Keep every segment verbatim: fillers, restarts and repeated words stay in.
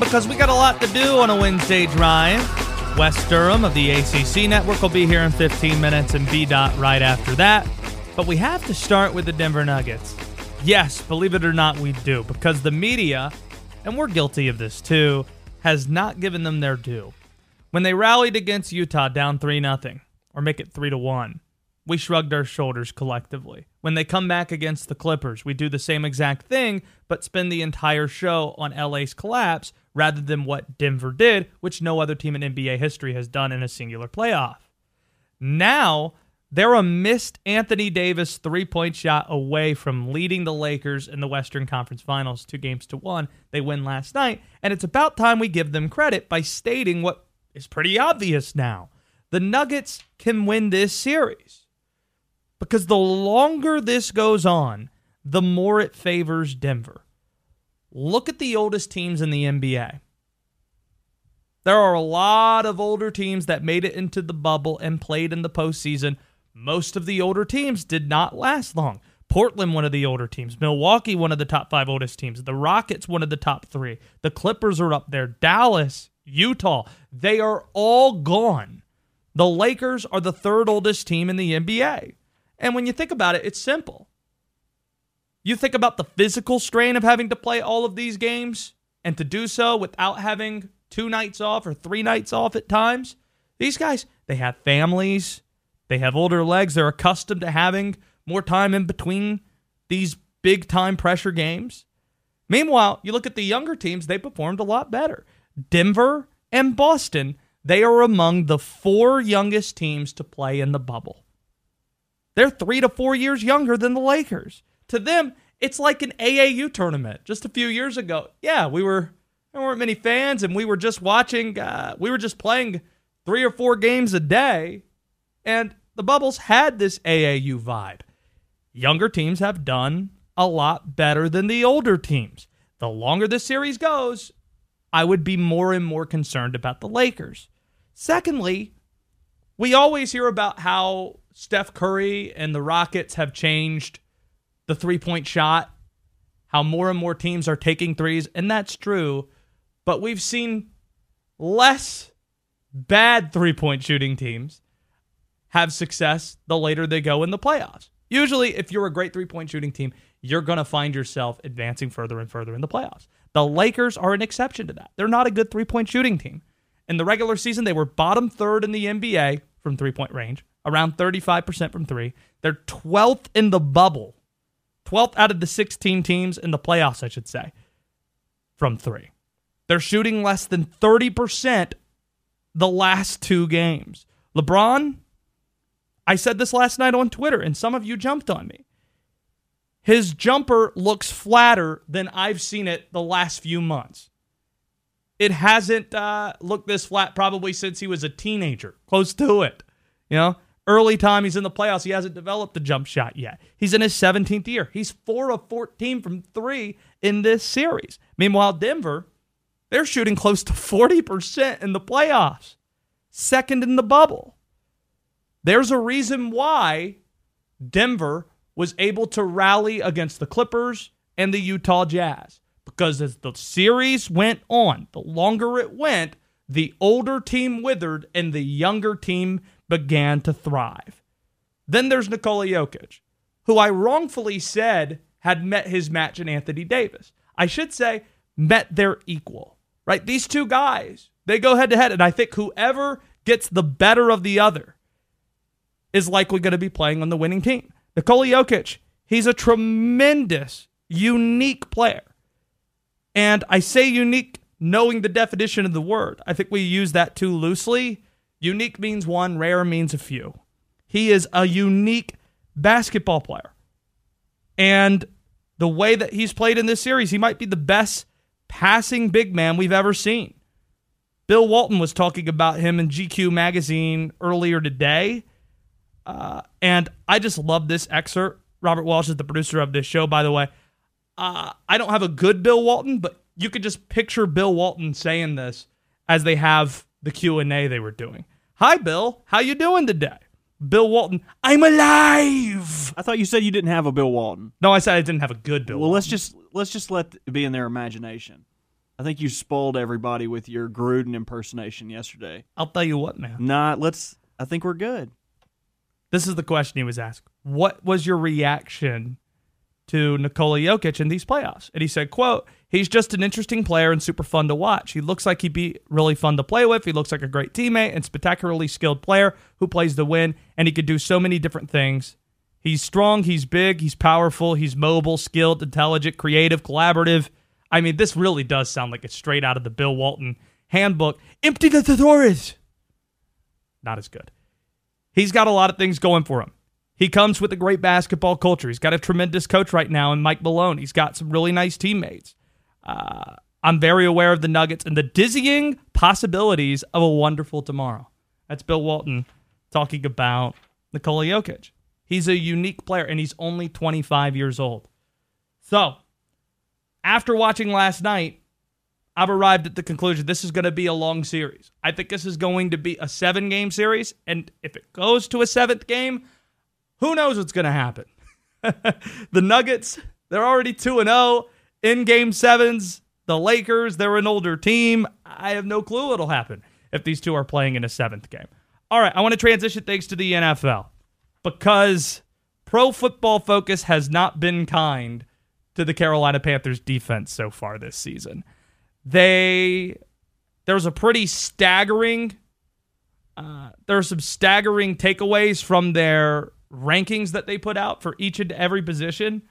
because we got a lot to do on a Wednesday drive. Wes Durham of the A C C Network will be here in fifteen minutes and B-Dot right after that. But we have to start with the Denver Nuggets. Yes, believe it or not, we do, because the media, and we're guilty of this too, has not given them their due. When they rallied against Utah down three nothing, or make it three to one, we shrugged our shoulders collectively. When they come back against the Clippers, we do the same exact thing, but spend the entire show on L A's collapse rather than what Denver did, which no other team in N B A history has done in a singular playoff. Now, they're a missed Anthony Davis three-point shot away from leading the Lakers in the Western Conference Finals two games to one. They win last night, and it's about time we give them credit by stating what is pretty obvious now. The Nuggets can win this series. Because the longer this goes on, the more it favors Denver. Look at the oldest teams in the N B A. There are a lot of older teams that made it into the bubble and played in the postseason. Most of the older teams did not last long. Portland, one of the older teams. Milwaukee, one of the top five oldest teams. The Rockets, one of the top three. The Clippers are up there. Dallas, Utah, they are all gone. The Lakers are the third oldest team in the N B A. And when you think about it, it's simple. You think about the physical strain of having to play all of these games and to do so without having two nights off or three nights off at times. These guys, they have families. They have older legs. They're accustomed to having more time in between these big-time pressure games. Meanwhile, you look at the younger teams, they performed a lot better. Denver and Boston, they are among the four youngest teams to play in the bubble. They're three to four years younger than the Lakers. To them, it's like an A A U tournament. Just a few years ago, yeah, we were there weren't many fans, and we were just watching. Uh, we were just playing three or four games a day, and the bubbles had this A A U vibe. Younger teams have done a lot better than the older teams. The longer this series goes, I would be more and more concerned about the Lakers. Secondly, we always hear about how Steph Curry and the Rockets have changed the three-point shot, how more and more teams are taking threes, and that's true, but we've seen less bad three-point shooting teams have success the later they go in the playoffs. Usually, if you're a great three-point shooting team, you're going to find yourself advancing further and further in the playoffs. The Lakers are an exception to that. They're not a good three-point shooting team. In the regular season, they were bottom third in the N B A from three-point range, around thirty-five percent from three. They're twelfth in the bubble, twelfth out of the sixteen teams in the playoffs, I should say, from three. They're shooting less than thirty percent the last two games. LeBron, I said this last night on Twitter, and some of you jumped on me. His jumper looks flatter than I've seen it the last few months. It hasn't uh, looked this flat probably since he was a teenager, close to it. You know, early time he's in the playoffs, he hasn't developed the jump shot yet. He's in his seventeenth year. He's four of fourteen from three in this series. Meanwhile, Denver, they're shooting close to forty percent in the playoffs, second in the bubble. There's a reason why Denver was able to rally against the Clippers and the Utah Jazz. Because as the series went on, the longer it went, the older team withered and the younger team began to thrive. Then there's Nikola Jokic, who I wrongfully said had met his match in Anthony Davis. I should say met their equal, right? These two guys, they go head to head, and I think whoever gets the better of the other is likely going to be playing on the winning team. Nikola Jokic, he's a tremendous, unique player. And I say unique knowing the definition of the word. I think we use that too loosely. Unique means one, rare means a few. He is a unique basketball player. And the way that he's played in this series, he might be the best passing big man we've ever seen. Bill Walton was talking about him in G Q magazine earlier today. Uh, and I just love this excerpt. Robert Walsh is the producer of this show, by the way. Uh, I don't have a good Bill Walton, but you could just picture Bill Walton saying this as they have the Q and A they were doing. Hi, Bill. How you doing today? Bill Walton, I'm alive. I thought you said you didn't have a Bill Walton. No, I said I didn't have a good Bill well, Walton. let's just let's just let it be in their imagination. I think you spoiled everybody with your Gruden impersonation yesterday. I'll tell you what, man. Nah, let's. I think we're good. This is the question he was asked. What was your reaction to Nikola Jokic in these playoffs? And he said, quote, he's just an interesting player and super fun to watch. He looks like he'd be really fun to play with. He looks like a great teammate and spectacularly skilled player who plays to win, and he could do so many different things. He's strong, he's big, he's powerful, he's mobile, skilled, intelligent, creative, collaborative. I mean, this really does sound like it's straight out of the Bill Walton handbook. Empty the Thesaurus. Not as good. He's got a lot of things going for him. He comes with a great basketball culture. He's got a tremendous coach right now in Mike Malone. He's got some really nice teammates. Uh, I'm very aware of the Nuggets and the dizzying possibilities of a wonderful tomorrow. That's Bill Walton talking about Nikola Jokic. He's a unique player, and he's only twenty-five years old. So, after watching last night, I've arrived at the conclusion this is going to be a long series. I think this is going to be a seven-game series, and if it goes to a seventh game, who knows what's going to happen? The Nuggets, they're already two and oh in Game sevens. The Lakers, they're an older team. I have no clue what'll happen if these two are playing in a seventh game. All right, I want to transition things to the N F L because Pro Football Focus has not been kind to the Carolina Panthers defense so far this season. They, there was a pretty staggering, uh, there are some staggering takeaways from their rankings that they put out for each and every position.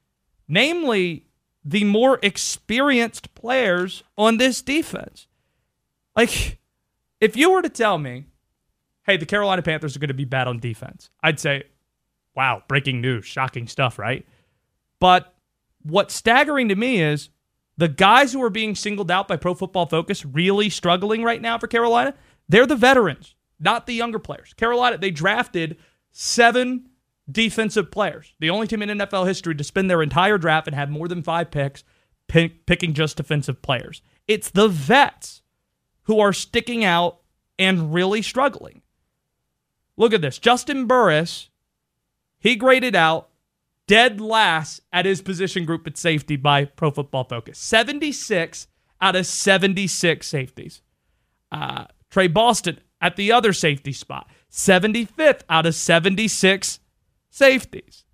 Namely, the more experienced players on this defense. Like, if you were to tell me, hey, the Carolina Panthers are going to be bad on defense, I'd say, wow, breaking news, shocking stuff, right? But what's staggering to me is the guys who are being singled out by Pro Football Focus really struggling right now for Carolina, they're the veterans, not the younger players. Carolina, they drafted seven defensive players. The only team in N F L history to spend their entire draft and have more than five picks pick, picking just defensive players. It's the vets who are sticking out and really struggling. Look at this. Justin Burris, he graded out dead last at his position group at safety by Pro Football Focus. seventy-six out of seventy-six safeties. Uh, Trey Boston at the other safety spot. seventy-fifth out of seventy-six safeties.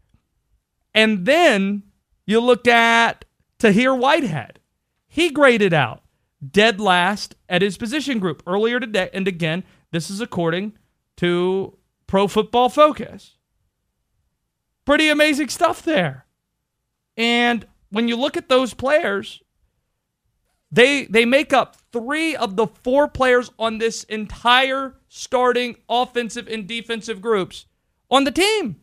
And then you look at Tahir Whitehead. He graded out dead last at his position group earlier today. And again, this is according to Pro Football Focus. Pretty amazing stuff there. And when you look at those players, they they make up three of the four players on this entire starting offensive and defensive groups on the team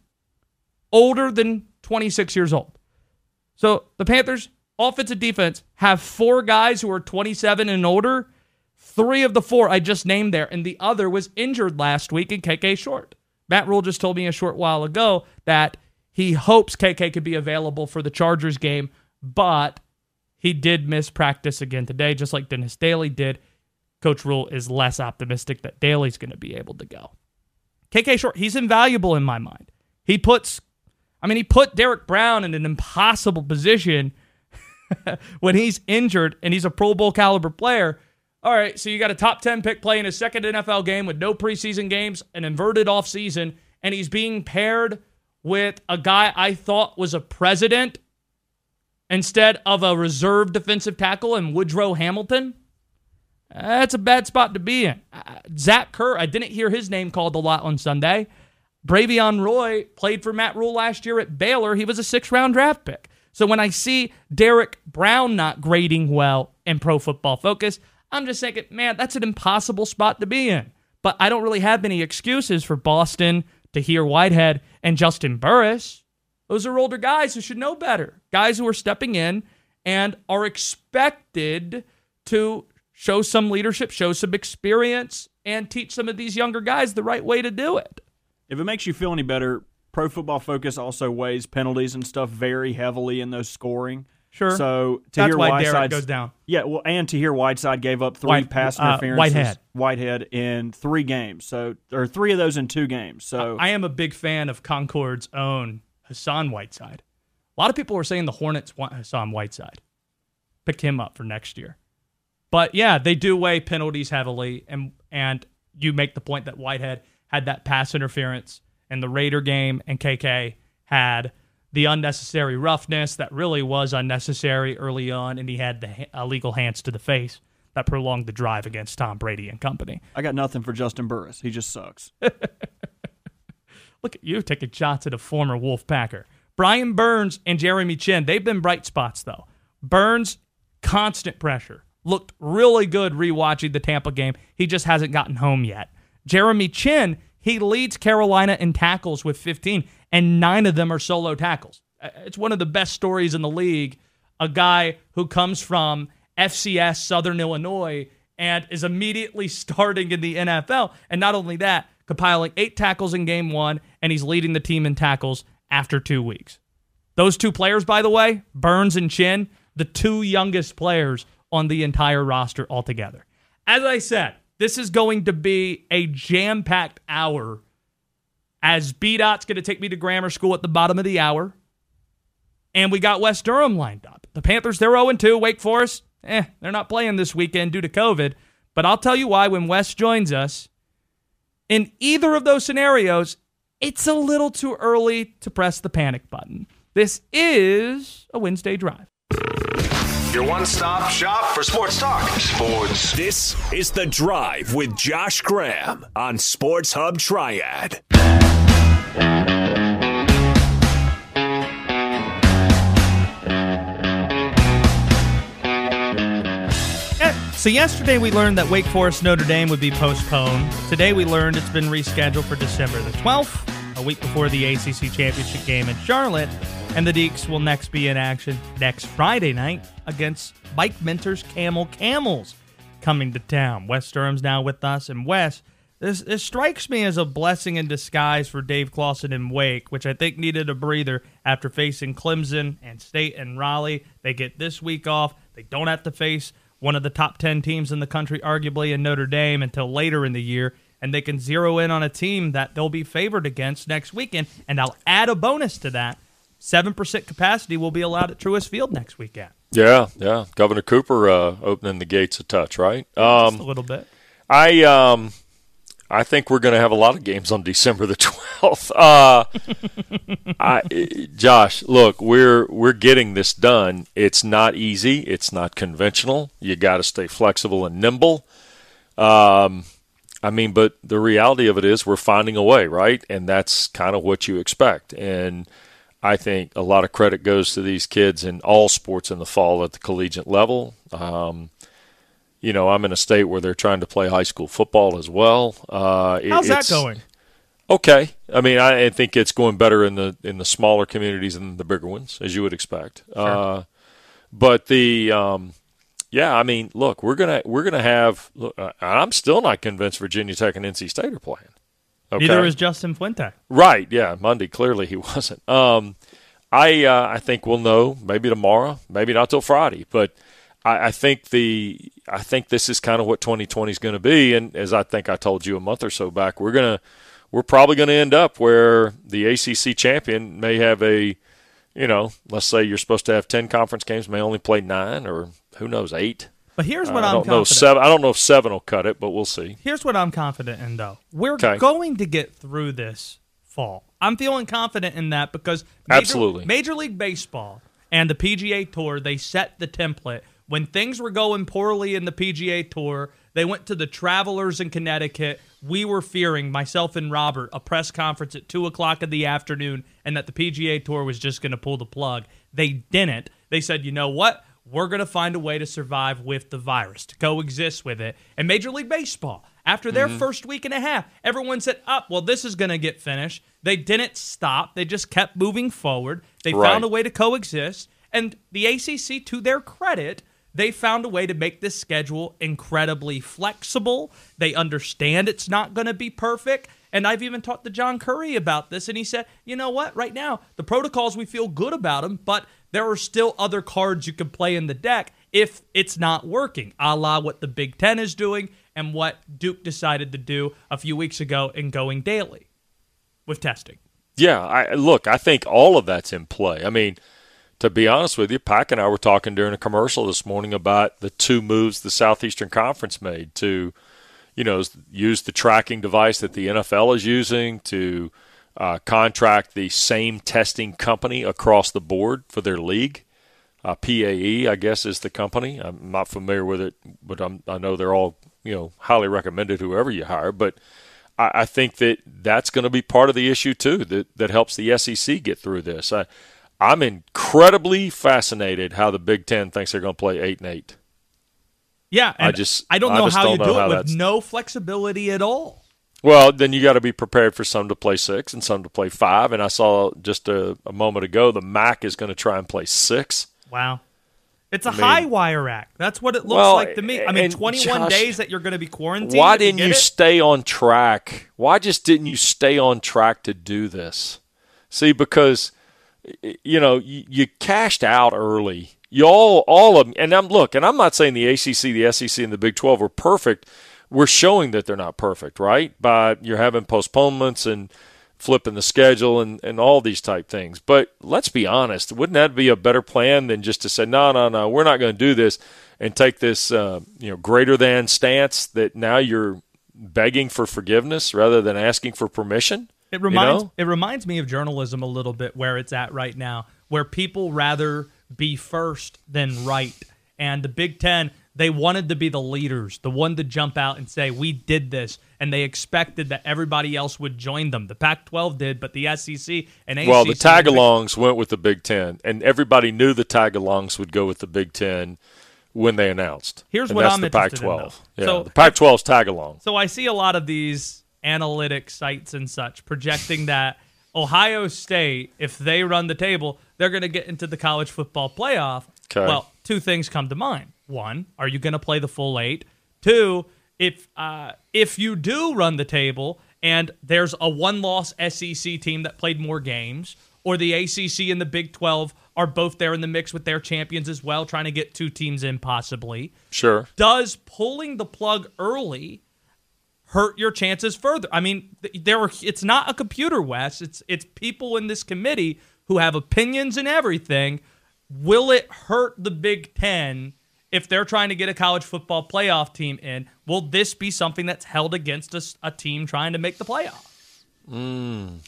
older than twenty-six years old. So the Panthers, offensive defense, have four guys who are twenty-seven and older. Three of the four I just named there, and the other was injured last week in K K Short. Matt Rule just told me a short while ago that he hopes K K could be available for the Chargers game, but he did miss practice again today, just like Dennis Daly did. Coach Rule is less optimistic that Daly's going to be able to go. K K Short, he's invaluable in my mind. He puts, I mean, he put Derek Brown in an impossible position when he's injured, and he's a Pro Bowl caliber player. All right, so you got a top ten pick playing his second N F L game with no preseason games, an inverted offseason, and he's being paired with a guy I thought was a president instead of a reserve defensive tackle in Woodrow Hamilton. That's a bad spot to be in. Uh, Zach Kerr, I didn't hear his name called a lot on Sunday. Bravion Roy played for Matt Rule last year at Baylor. He was a sixth-round draft pick. So when I see Derek Brown not grading well in Pro Football Focus, I'm just thinking, man, that's an impossible spot to be in. But I don't really have any excuses for Boston, Tahir Whitehead, and Justin Burris. Those are older guys who should know better. Guys who are stepping in and are expected to show some leadership, show some experience, and teach some of these younger guys the right way to do it. If it makes you feel any better, Pro Football Focus also weighs penalties and stuff very heavily in those scoring. Sure. So Tahir That's why Derek goes down. Yeah, well, and Tahir Whiteside gave up three White, pass uh, interferences. Whitehead. Whitehead in three games. So or three of those in two games. So I am a big fan of Concord's own Hassan Whiteside. A lot of people were saying the Hornets want Hassan Whiteside. Pick him up for next year. But, yeah, they do weigh penalties heavily, and and you make the point that Whitehead had that pass interference in the Raider game, and K K had the unnecessary roughness that really was unnecessary early on, and he had the illegal hands to the face that prolonged the drive against Tom Brady and company. I got nothing for Justin Burris. He just sucks. Look at you taking shots at a former Wolf Packer. Brian Burns and Jeremy Chinn, they've been bright spots, though. Burns, constant pressure. Looked really good rewatching the Tampa game. He just hasn't gotten home yet. Jeremy Chinn, he leads Carolina in tackles with fifteen, and nine of them are solo tackles. It's one of the best stories in the league. A guy who comes from F C S Southern Illinois and is immediately starting in the N F L. And not only that, compiling eight tackles in game one, and he's leading the team in tackles after two weeks. Those two players, by the way, Burns and Chinn, the two youngest players on the entire roster altogether. As I said, this is going to be a jam-packed hour as B-Dot's going to take me to grammar school at the bottom of the hour. And we got West Durham lined up. The Panthers, they're oh and two. Wake Forest, eh, they're not playing this weekend due to COVID. But I'll tell you why when West joins us, in either of those scenarios, it's a little too early to press the panic button. This is a Wednesday Drive. Your one-stop shop for sports talk. Sports. This is The Drive with Josh Graham on Sports Hub Triad. So yesterday we learned that Wake Forest Notre Dame would be postponed. Today we learned it's been rescheduled for December the twelfth, a week before the A C C Championship game in Charlotte. And the Deacs will next be in action next Friday night against Mike Minter's Camel Camels coming to town. Wes Durham's now with us. And Wes, this, this strikes me as a blessing in disguise for Dave Clawson and Wake, which I think needed a breather after facing Clemson and State and Raleigh. They get this week off. They don't have to face one of the top ten teams in the country, arguably, in Notre Dame until later in the year. And they can zero in on a team that they'll be favored against next weekend. And I'll add a bonus to that. seven percent capacity will be allowed at Truist Field next weekend. Yeah, yeah. Governor Cooper uh, opening the gates a touch, right? Um, Just a little bit. I um, I think we're going to have a lot of games on December the twelfth. Uh, I, Josh, look, we're we're getting this done. It's not easy. It's not conventional. You got to stay flexible and nimble. Um, I mean, but the reality of it is we're finding a way, right? And that's kind of what you expect. And I think a lot of credit goes to these kids in all sports in the fall at the collegiate level. Um, you know, I'm in a state where they're trying to play high school football as well. Uh, it, How's that going? Okay. I mean, I, I think it's going better in the in the smaller communities than the bigger ones, as you would expect. Sure. Uh, but the um, yeah, I mean, look, we're gonna we're gonna have. Look, I'm still not convinced Virginia Tech and N C State are playing. Okay. Neither is Justin Fuente. Right, yeah. Monday, clearly he wasn't. Um, I uh, I think we'll know maybe tomorrow, maybe not till Friday. But I, I think the I think this is kind of what twenty twenty is going to be. And as I think I told you a month or so back, we're gonna we're probably going to end up where the A C C champion may have a, you know, let's say you're supposed to have ten conference games, may only play nine, or who knows, eight. But here's what uh, I'm I don't confident. know seven. I don't know if seven will cut it, but we'll see. Here's what I'm confident in, though. We're Okay. going to get through this fall. I'm feeling confident in that because Major, Absolutely. Major League Baseball and the P G A Tour, they set the template. When things were going poorly in the P G A Tour, they went to the Travelers in Connecticut. We were fearing, myself and Robert, a press conference at two o'clock in the afternoon and that the P G A Tour was just going to pull the plug. They didn't. They said, you know what? We're going to find a way to survive with the virus, to coexist with it. And Major League Baseball, after their mm-hmm. first week and a half, everyone said, oh, well, this is going to get finished. They didn't stop. They just kept moving forward. They Right. found a way to coexist. And the A C C, to their credit, they found a way to make this schedule incredibly flexible. They understand it's not going to be perfect. And I've even talked to John Curry about this, and he said, you know what, right now, the protocols, we feel good about them, but there are still other cards you can play in the deck if it's not working, a la what the Big Ten is doing and what Duke decided to do a few weeks ago in going daily with testing. Yeah, I, look, I think all of that's in play. I mean, to be honest with you, Pack and I were talking during a commercial this morning about the two moves the Southeastern Conference made to, you know, use the tracking device that the N F L is using to uh, contract the same testing company across the board for their league. Uh, P A E, I guess, is the company. I'm not familiar with it, but I'm, I know they're all, you know, highly recommended whoever you hire. But I, I think that that's going to be part of the issue, too, that, that helps the S E C get through this. I, I'm incredibly fascinated how the Big Ten thinks they're going to play eight and eight. Yeah, and I just I don't I know just how don't you know do how it with that's- no flexibility at all. Well, then you got to be prepared for some to play six and some to play five. And I saw just a, a moment ago the M A C is going to try and play six. Wow. It's a I mean, high wire act. That's what it looks well, like to me. I mean, and twenty-one Josh, days that you're going to be quarantined. Why if didn't get you it? stay on track? Why just didn't you stay on track to do this? See, because, you know, you, you cashed out early. You all, all of them, and I'm look, and I'm not saying the A C C, the S E C, and the Big twelve are perfect. We're showing that they're not perfect, right? By you're having postponements and flipping the schedule and, and all these type things. But let's be honest, wouldn't that be a better plan than just to say, no, no, no, we're not going to do this and take this uh, you know greater than stance that now you're begging for forgiveness rather than asking for permission? It reminds you know? it reminds me of journalism a little bit, where it's at right now, where people rather be first than right. And the Big Ten, they wanted to be the leaders, the one to jump out and say, we did this, and they expected that everybody else would join them. The Pac twelve did, but the S E C and A C C... Well, the tag-alongs went with the Big Ten, and everybody knew the tag-alongs would go with the Big Ten when they announced. Here's and what that's I'm the interested Pac twelve. in, though. Yeah, So- the Pac twelve's tag-along. So I see a lot of these analytic sites and such projecting that Ohio State, if they run the table, they're going to get into the college football playoff. Okay. Well, two things come to mind. One, are you going to play the full eight? Two, if uh, if you do run the table and there's a one-loss S E C team that played more games, or the A C C and the Big twelve are both there in the mix with their champions as well, trying to get two teams in possibly, Sure. does pulling the plug early hurt your chances further? I mean, there are, it's not a computer, Wes. It's it's people in this committee who have opinions and everything. Will it hurt the Big Ten if they're trying to get a college football playoff team in? Will this be something that's held against a, a team trying to make the playoff? Mm.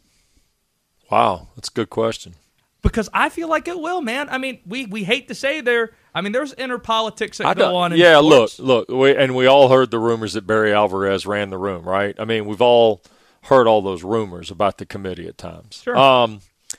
Wow, that's a good question. Because I feel like it will, man. I mean, we, we hate to say there. I mean, there's inner politics that I go don't- on in yeah, sports. look, look, we, and we all heard the rumors that Barry Alvarez ran the room, right? I mean, we've all heard all those rumors about the committee at times. Sure. Um,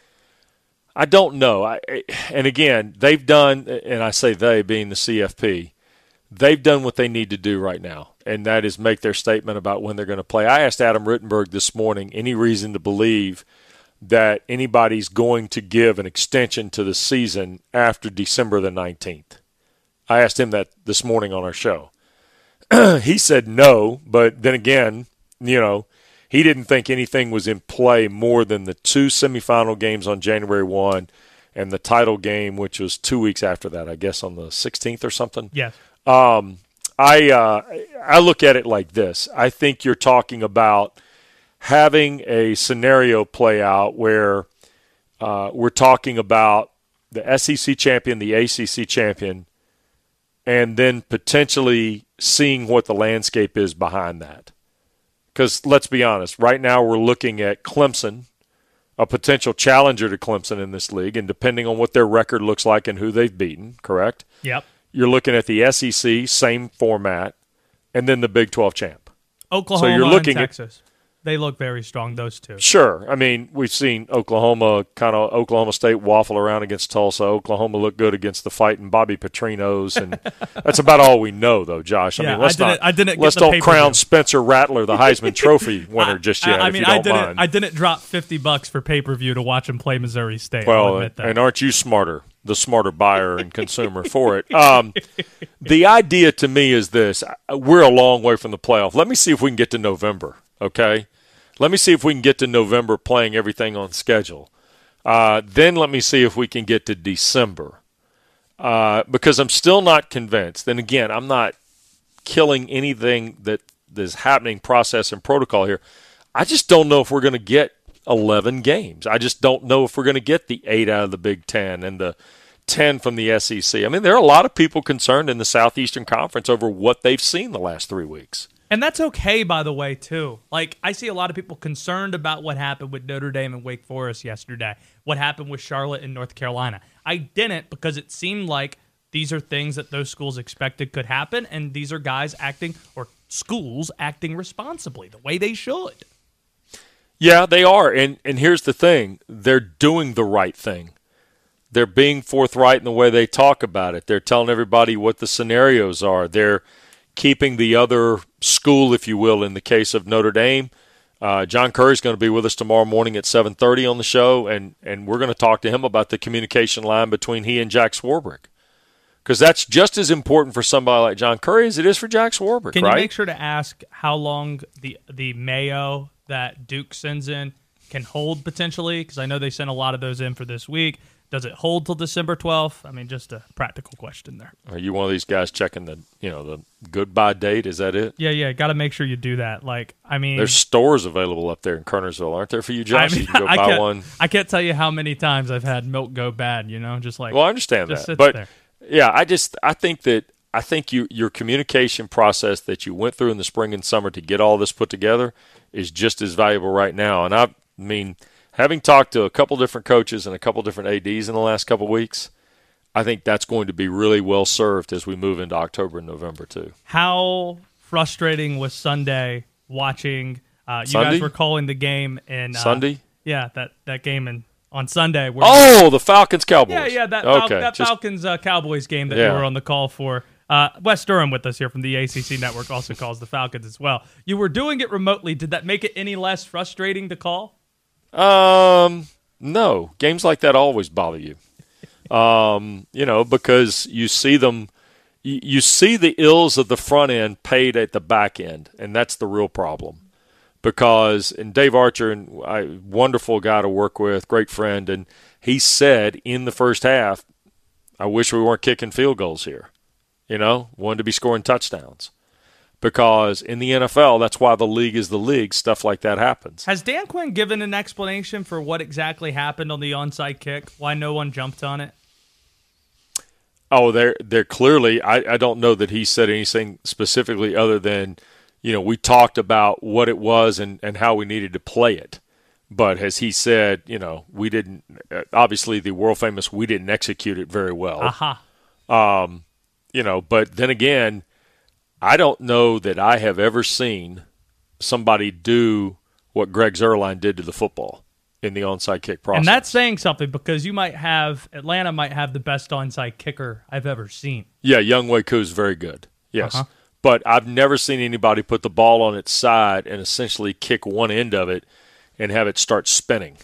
I don't know. I, and again, they've done, and I say they being the C F P, they've done what they need to do right now, and that is make their statement about when they're going to play. I asked Adam Rittenberg this morning any reason to believe that anybody's going to give an extension to the season after December the nineteenth. I asked him that this morning on our show. He said no, but then again, you know, he didn't think anything was in play more than the two semifinal games on January first and the title game, which was two weeks after that, I guess on the sixteenth or something. Yes. Um, I uh, I look at it like this. I think you're talking about having a scenario play out where uh, we're talking about the S E C champion, the A C C champion, and then potentially seeing what the landscape is behind that. Because let's be honest, right now we're looking at Clemson, a potential challenger to Clemson in this league, and depending on what their record looks like and who they've beaten, correct? Yep. You're looking at the S E C, same format, and then the Big twelve champ. Oklahoma So you're looking and at- Texas. They look very strong, those two. Sure. I mean, we've seen Oklahoma, kind of Oklahoma State waffle around against Tulsa. Oklahoma look good against the fighting Bobby Petrinos, and that's about all we know, though, Josh. I Yeah, mean, let's I didn't- not I didn't get let's the don't pay-per-view. crown Spencer Rattler the Heisman Trophy winner just yet. I, I if mean, you don't I didn't. mind. I didn't drop fifty bucks for pay per view to watch him play Missouri State. I'll Well, admit that. and aren't you smarter, the smarter buyer and consumer for it? Um, the idea to me is this. We're a long way from the playoff. Let me see if we can get to November, okay? Let me see if we can get to November playing everything on schedule. Uh, then let me see if we can get to December. Uh, because I'm still not convinced. And again, I'm not killing anything that is happening, process, and protocol here. I just don't know if we're going to get eleven games. I just don't know if we're going to get the eight out of the Big Ten and the ten from the S E C. I mean, there are a lot of people concerned in the Southeastern Conference over what they've seen the last three weeks. And that's okay, by the way, too. Like, I see a lot of people concerned about what happened with Notre Dame and Wake Forest yesterday, what happened with Charlotte and North Carolina. I didn't, because it seemed like these are things that those schools expected could happen, and these are guys acting, or schools acting responsibly, the way they should. Yeah, they are. And, and here's the thing. They're doing the right thing. They're being forthright in the way they talk about it. They're telling everybody what the scenarios are. They're keeping the other school, if you will, in the case of Notre Dame. Uh, John Curry's going to be with us tomorrow morning at seven thirty on the show, and, and we're going to talk to him about the communication line between he and Jack Swarbrick. Because that's just as important for somebody like John Curry as it is for Jack Swarbrick, Can right? you make sure to ask how long the the mayo that Duke sends in can hold potentially? Because I know they sent a lot of those in for this week. Does it hold till December twelfth? I mean, just a practical question there. Are you one of these guys checking the, you know, the goodbye date? Is that it? Yeah, yeah. Got to make sure you do that. Like, I mean, there's stores available up there in Kernersville, aren't there, for you, Josh? I mean, you can go I buy can't, one. I can't tell you how many times I've had milk go bad. You know, just like well, I understand just that, sits but there. yeah, I just I think that I think you your communication process that you went through in the spring and summer to get all this put together is just as valuable right now. And I mean, having talked to a couple different coaches and a couple different A Ds in the last couple weeks, I think that's going to be really well served as we move into October and November too. How frustrating was Sunday watching? Uh, you Sunday? guys were calling the game in uh, Sunday. Yeah, that that game in on Sunday. Where Oh, the Falcons Cowboys. yeah, yeah, that okay. Fal- that just, Falcons uh, Cowboys game that Yeah. you were on the call for. Uh, Wes Durham with us here from the A C C Network also calls the Falcons as well. You were doing it remotely. Did that make it any less frustrating to call? Um, no. Games like that always bother you. Um, you know, because you see them, you, you see the ills of the front end paid at the back end, and that's the real problem. Because, and Dave Archer, and I, wonderful guy to work with, great friend, and he said in the first half, I wish we weren't kicking field goals here. You know, wanted to be scoring touchdowns. Because in the N F L, that's why the league is the league. Stuff like that happens. Has Dan Quinn given an explanation for what exactly happened on the onside kick? Why no one jumped on it? Oh, they're they're clearly. I, I don't know that he said anything specifically other than, you know, we talked about what it was and, and how we needed to play it. But as he said, you know, we didn't. Obviously, the world famous we didn't execute it very well. Aha. Um, you know, but then again, I don't know that I have ever seen somebody do what Greg Zuerlein did to the football in the onside kick process. And that's saying something because you might have, Atlanta might have the best onside kicker I've ever seen. Yeah, Young Wei Koo is very good. Yes. Uh-huh. But I've never seen anybody put the ball on its side and essentially kick one end of it and have it start spinning.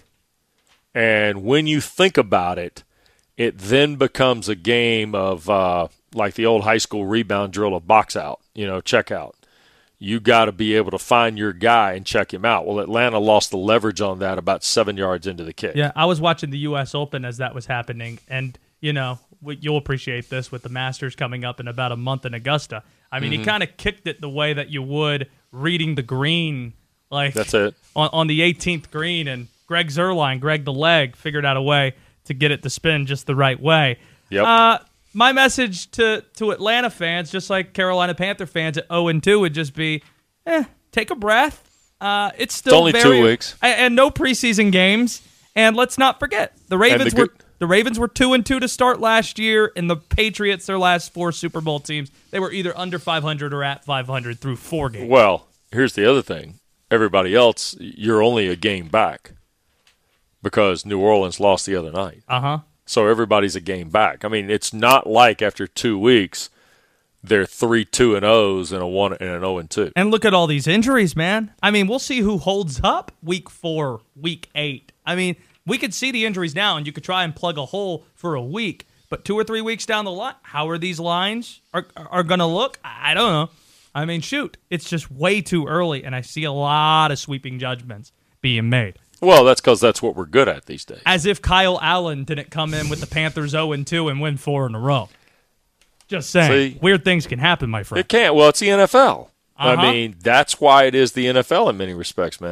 And when you think about it, it then becomes a game of uh, like the old high school rebound drill of box out, you know, check out. You got to be able to find your guy and check him out. Well, Atlanta lost the leverage on that about seven yards into the kick. Yeah, I was watching the U S Open as that was happening, and, you know, you'll appreciate this with the Masters coming up in about a month in Augusta. I mean, Mm-hmm. he kind of kicked it the way that you would reading the green, like That's it. on, on the eighteenth green, and Greg Zuerlein, Greg the Leg, figured out a way to get it to spin just the right way. Yep. Uh, my message to, to Atlanta fans, just like Carolina Panther fans at oh and two, would just be, eh, take a breath. Uh, it's still It's only very, two weeks. and, and no preseason games. And let's not forget the Ravens the were good- the Ravens were two and two to start last year, and the Patriots, their last four Super Bowl teams, they were either under five hundred or at five hundred through four games. Well, here's the other thing. Everybody else, you're only a game back because New Orleans lost the other night. Uh huh. So everybody's a game back. I mean, it's not like after two weeks they're three two and O's and a one and an O and two. And look at all these injuries, man. I mean, we'll see who holds up week four, week eight. I mean, we could see the injuries now, and you could try and plug a hole for a week. But two or three weeks down the line, how are these lines are are going to look? I don't know. I mean, shoot, it's just way too early, and I see a lot of sweeping judgments being made. Well, that's because that's what we're good at these days. As if Kyle Allen didn't come in with the Panthers oh and two and win four in a row. Just saying. See? Weird things can happen, my friend. It can't. Well, it's the N F L. Uh-huh. I mean, that's why it is the N F L in many respects, man.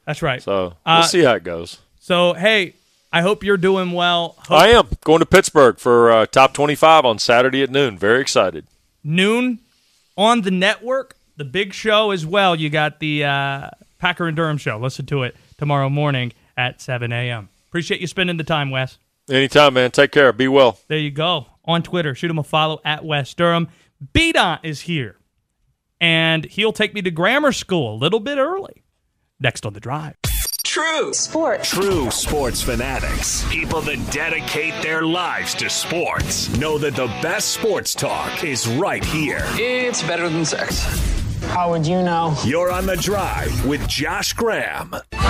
That's right. So we'll Uh, see how it goes. So, hey, I hope you're doing well. Hope I am going to Pittsburgh for uh, Top twenty-five on Saturday at noon. Very excited. Noon on the network, the big show as well. You got the uh, Packer and Durham show. Listen to it tomorrow morning at seven a.m. Appreciate you spending the time, Wes. Anytime, man. Take care. Be well. There you go. On Twitter, shoot him a follow at Wes Durham. B-Dot is here, and he'll take me to grammar school a little bit early. Next on The Drive. True. Sports. True sports fanatics. People that dedicate their lives to sports. Know that the best sports talk is right here. It's better than sex. How would you know? You're on The Drive with Josh Graham.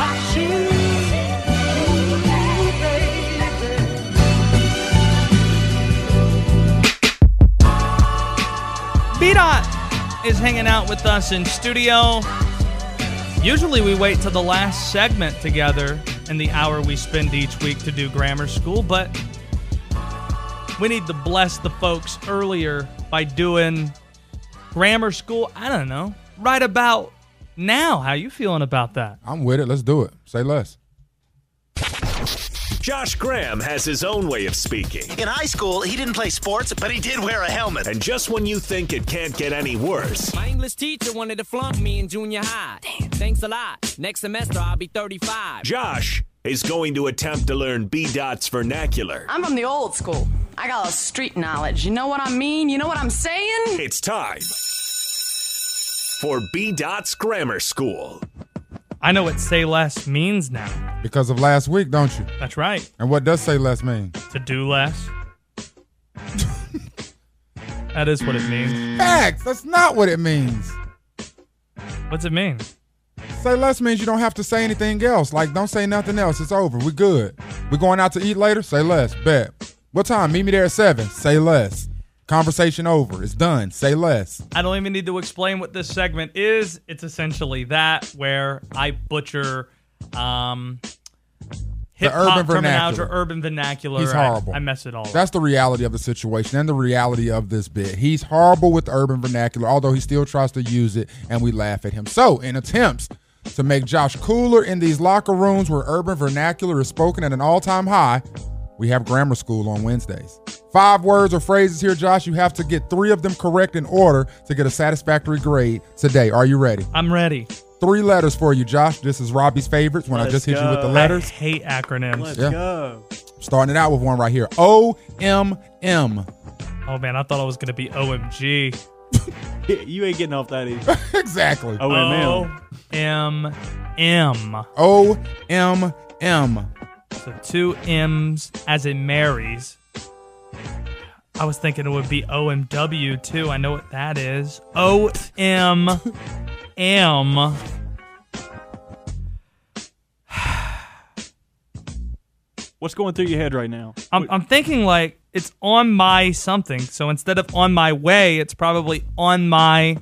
B-Dot is hanging out with us in studio. Usually we wait till the last segment together in the hour we spend each week to do grammar school, but we need to bless the folks earlier by doing grammar school, I don't know, right about now. How you feeling about that? I'm with it. Let's do it. Say less. Josh Graham has his own way of speaking. In high school, he didn't play sports, but he did wear a helmet. And just when you think it can't get any worse, my English teacher wanted to flunk me in junior high. Damn. Thanks a lot. Next semester, I'll be thirty-five. Josh is going to attempt to learn B-Dot's vernacular. I'm from the old school. I got a street knowledge. You know what I mean? You know what I'm saying? It's time for B-Dot's Grammar School. I know what say less means now. Because of last week, don't you? That's right. And what does say less mean? To do less. That is what it means. Facts. That's not what it means. What's it mean? Say less means you don't have to say anything else. Like, don't say nothing else. It's over. We're good. We're going out to eat later? Say less. Bet. What time? Meet me there at seven. Say less. Conversation over. It's done. Say less. I don't even need to explain what this segment is. It's essentially that, where I butcher um, hip-hop urban terminology, vernacular. urban vernacular. He's horrible. I, I mess it all That's up. the reality of the situation and the reality of this bit. He's horrible with the urban vernacular, although he still tries to use it, and we laugh at him. So, in attempts to make Josh cooler in these locker rooms where urban vernacular is spoken at an all-time high, we have grammar school on Wednesdays. Five words or phrases here, Josh. You have to get three of them correct in order to get a satisfactory grade today. Are you ready? I'm ready. Three letters for you, Josh. This is Robbie's favorites when Let's I just hit go. you with the letters. I hate acronyms. Let's Yeah. go. Starting it out with one right here. O M M. Oh, man, I thought it was going to be O M G. You ain't getting off that easy. Exactly. O M M. O M M. O M M. So two M's as in Mary's. I was thinking it would be O M W too. I know what that is. O M M. What's going through your head right now? I'm, I'm thinking like it's on my something. So instead of on my way, it's probably on my.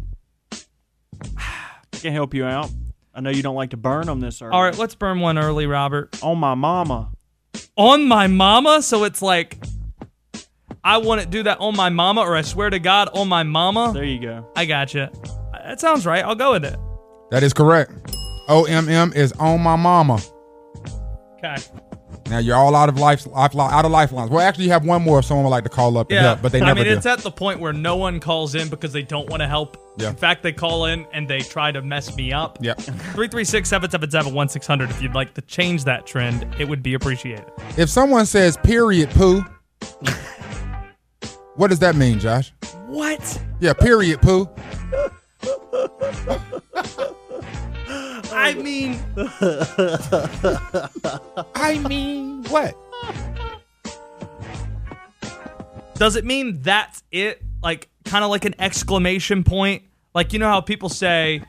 I can help you out. I know you don't like to burn them this early. All right, let's burn one early, Robert. On my mama. On my mama? So it's like I want to do that on my mama, or I swear to God, on my mama. There you go. I gotcha. That sounds right. I'll go with it. That is correct. O M M is on my mama. Okay. Now you're all out of life, life out of lifelines. Well, actually, you have one more if someone would like to call up and Yeah, help, but they I never mean, do. it's at the point where no one calls in because they don't want to help. Yeah. In fact, they call in and they try to mess me up. Yep. three three six, seven seven seven, one six zero zero. If you'd like to change that trend, it would be appreciated. If someone says period poo, what does that mean, Josh? What? Yeah, period poo. I mean, I mean, what? does it mean that's it? Like, kind of like an exclamation point? Like, you know how people say,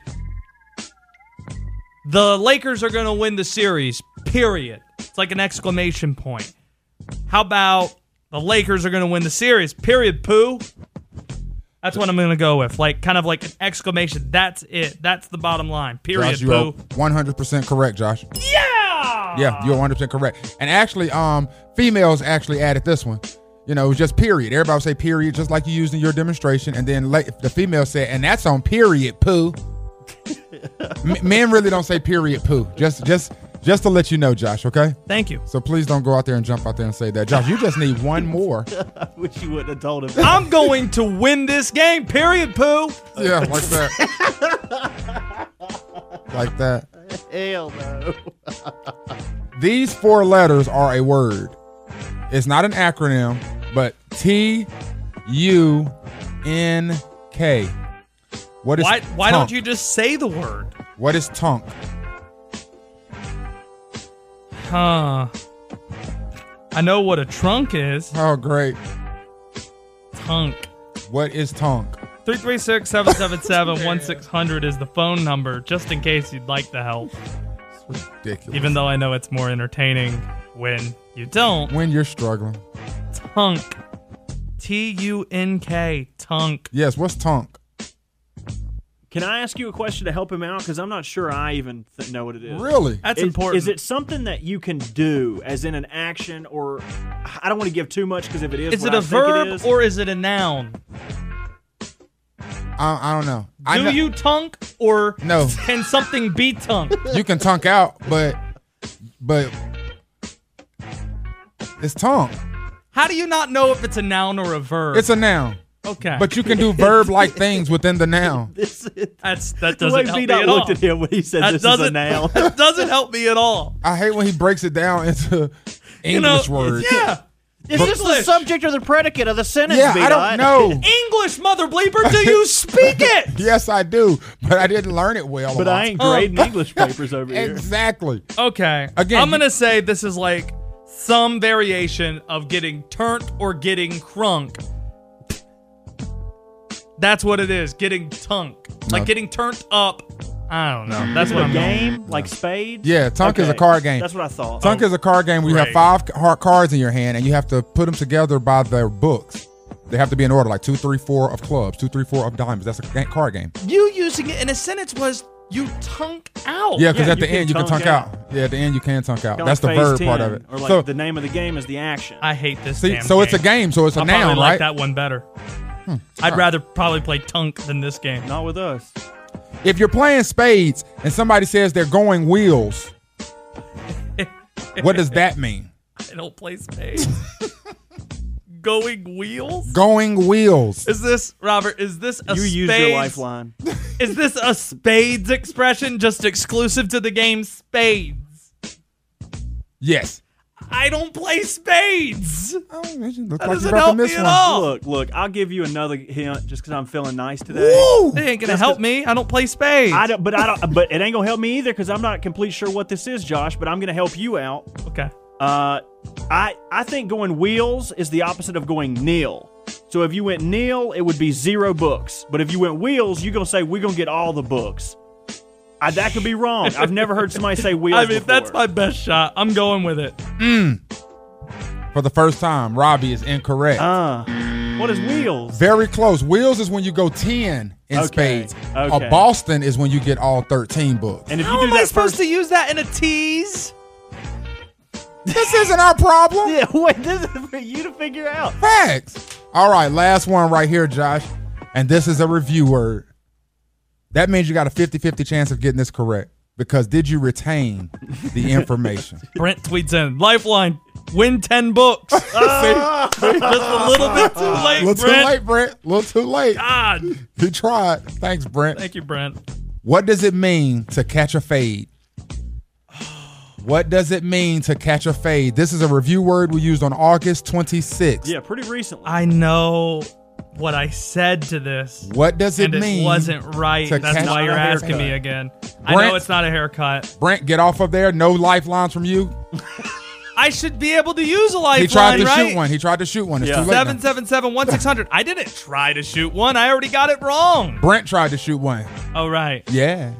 the Lakers are going to win the series, period. It's like an exclamation point. How about the Lakers are going to win the series, period, poo? That's what I'm going to go with. Like, kind of like an exclamation. That's it. That's the bottom line. Period, Josh, you poo. are one hundred percent correct, Josh. Yeah! Yeah, you're one hundred percent correct. And actually, um, females actually added this one. You know, it was just period. Everybody would say period, just like you used in your demonstration. And then la- the female said, and that's on period, poo. M- men really don't say period poo. Just, just, just to let you know, Josh. Okay. Thank you. So please don't go out there and jump out there and say that, Josh. You just need one more. I wish you wouldn't have told him. I'm going to win this game. Period. Poo. Yeah, like that. Like that. Hell no. These four letters are a word. It's not an acronym, but T U N K. What is Why, why tunk? don't you just say the word? What is tunk? Huh. I know what a trunk is. Oh, great. Tunk. What is tunk? three three six, seven seven seven, one six zero zero is the phone number, just in case you'd like the help. It's ridiculous. Even though I know it's more entertaining when you don't. When you're struggling. Tunk. T U N K. Tunk. Yes, what's tunk? Can I ask you a question to help him out? Because I'm not sure I even th- know what it is. Really? That's is, important. Is it something that you can do, as in an action, or I don't want to give too much because if it is, Is what it a I think verb it is, or is it a noun? I, I don't know. Do I know, you tunk or No. can something be tunk? You can tunk out, but but it's tunk. How do you not know if it's a noun or a verb? It's a noun. Okay. But you can do verb-like things within the noun. This is, That's, that the doesn't way help me B-Dot at looked all. at him when he said That this is a doesn't- noun. That doesn't help me at all. I hate when he breaks it down into English you know, words. Yeah. Is this the English. subject or the predicate of the sentence, Yeah, I B-Dot? don't know. English, mother bleeper, do you speak it? Yes, I do, but I didn't learn it well. But a lot. I ain't grading English papers over here. Exactly. Okay. Again, I'm you- going to say this is like some variation of getting turnt or getting crunk. That's what it is, getting tunk. Like No. getting turned up. I don't know. That's Is it what a I'm going. game like spades? Yeah, tunk is a Okay, card game. That's what I thought. Tunk Oh, is a card game where you have Great. five ca- cards in your hand, and you have to put them together by their books. They have to be in order, like two, three, four of clubs, two, three, four of diamonds. That's a ga- card game. You using it in a sentence was you tunk out. Yeah, because Yeah, at you the can end you can tunk tunk out. Yeah, at the end you can tunk out. kinda That's like the phase verb part ten, of it. Or like so, the name of the game is the action. I hate this see, damn so it's a game. game, so it's a I'll noun, probably right? like that one better. I'd rather probably play tunk than this game. Not with us. If you're playing spades and somebody says they're going wheels, what does that mean? I don't play spades. Going wheels? Going wheels. Is this, Robert, is this a You spades? used your lifeline. Is this a spades expression just exclusive to the game spades? Yes. I don't play spades. Oh, it looks That like doesn't you're up help in me this at one. all. Look, look, I'll give you another hint just because I'm feeling nice today. Woo! It ain't gonna Just help 'cause- me. I don't play spades. I don't, but I don't, but it ain't gonna help me either because I'm not completely sure what this is, Josh. But I'm gonna help you out. Okay. Uh, I I think going wheels is the opposite of going nil. So if you went nil, it would be zero books. But if you went wheels, you're gonna say we're gonna get all the books. I, that could be wrong. I've never heard somebody say wheels. I mean, before. that's my best shot. I'm going with it. For the first time, Robbie is incorrect. Uh, what is wheels? Very close. Wheels is when you go ten in Okay, spades. okay. A Boston is when you get all thirteen books. And if How you do am I that supposed first, to use that in a tease? This isn't our problem. yeah, wait, this is for you to figure out. Facts. All right, last one right here, Josh. And this is a review word. That means you got a fifty-fifty chance of getting this correct. Because did you retain the information? Brent tweets in, Lifeline, win ten books. Just a little bit too A late, little too Brent. late, Brent. A little too late. God. You tried. Thanks, Brent. Thank you, Brent. What does it mean to catch a fade? What does it mean to catch a fade? This is a review word we used on August twenty-sixth. Yeah, pretty recently. I know what I said to this. What does it and mean? it wasn't right. to That's catch why you're a asking haircut? me again. I Brent? know it's not a haircut. Brent, get off of there. No lifelines from you. I should be able to use a lifeline, He tried to right? shoot one. He tried to shoot one. It's Yeah. too late now. seven seven seven, one six hundred. I didn't try to shoot one. I already got it wrong. Brent tried to shoot one. Oh, right. Yeah.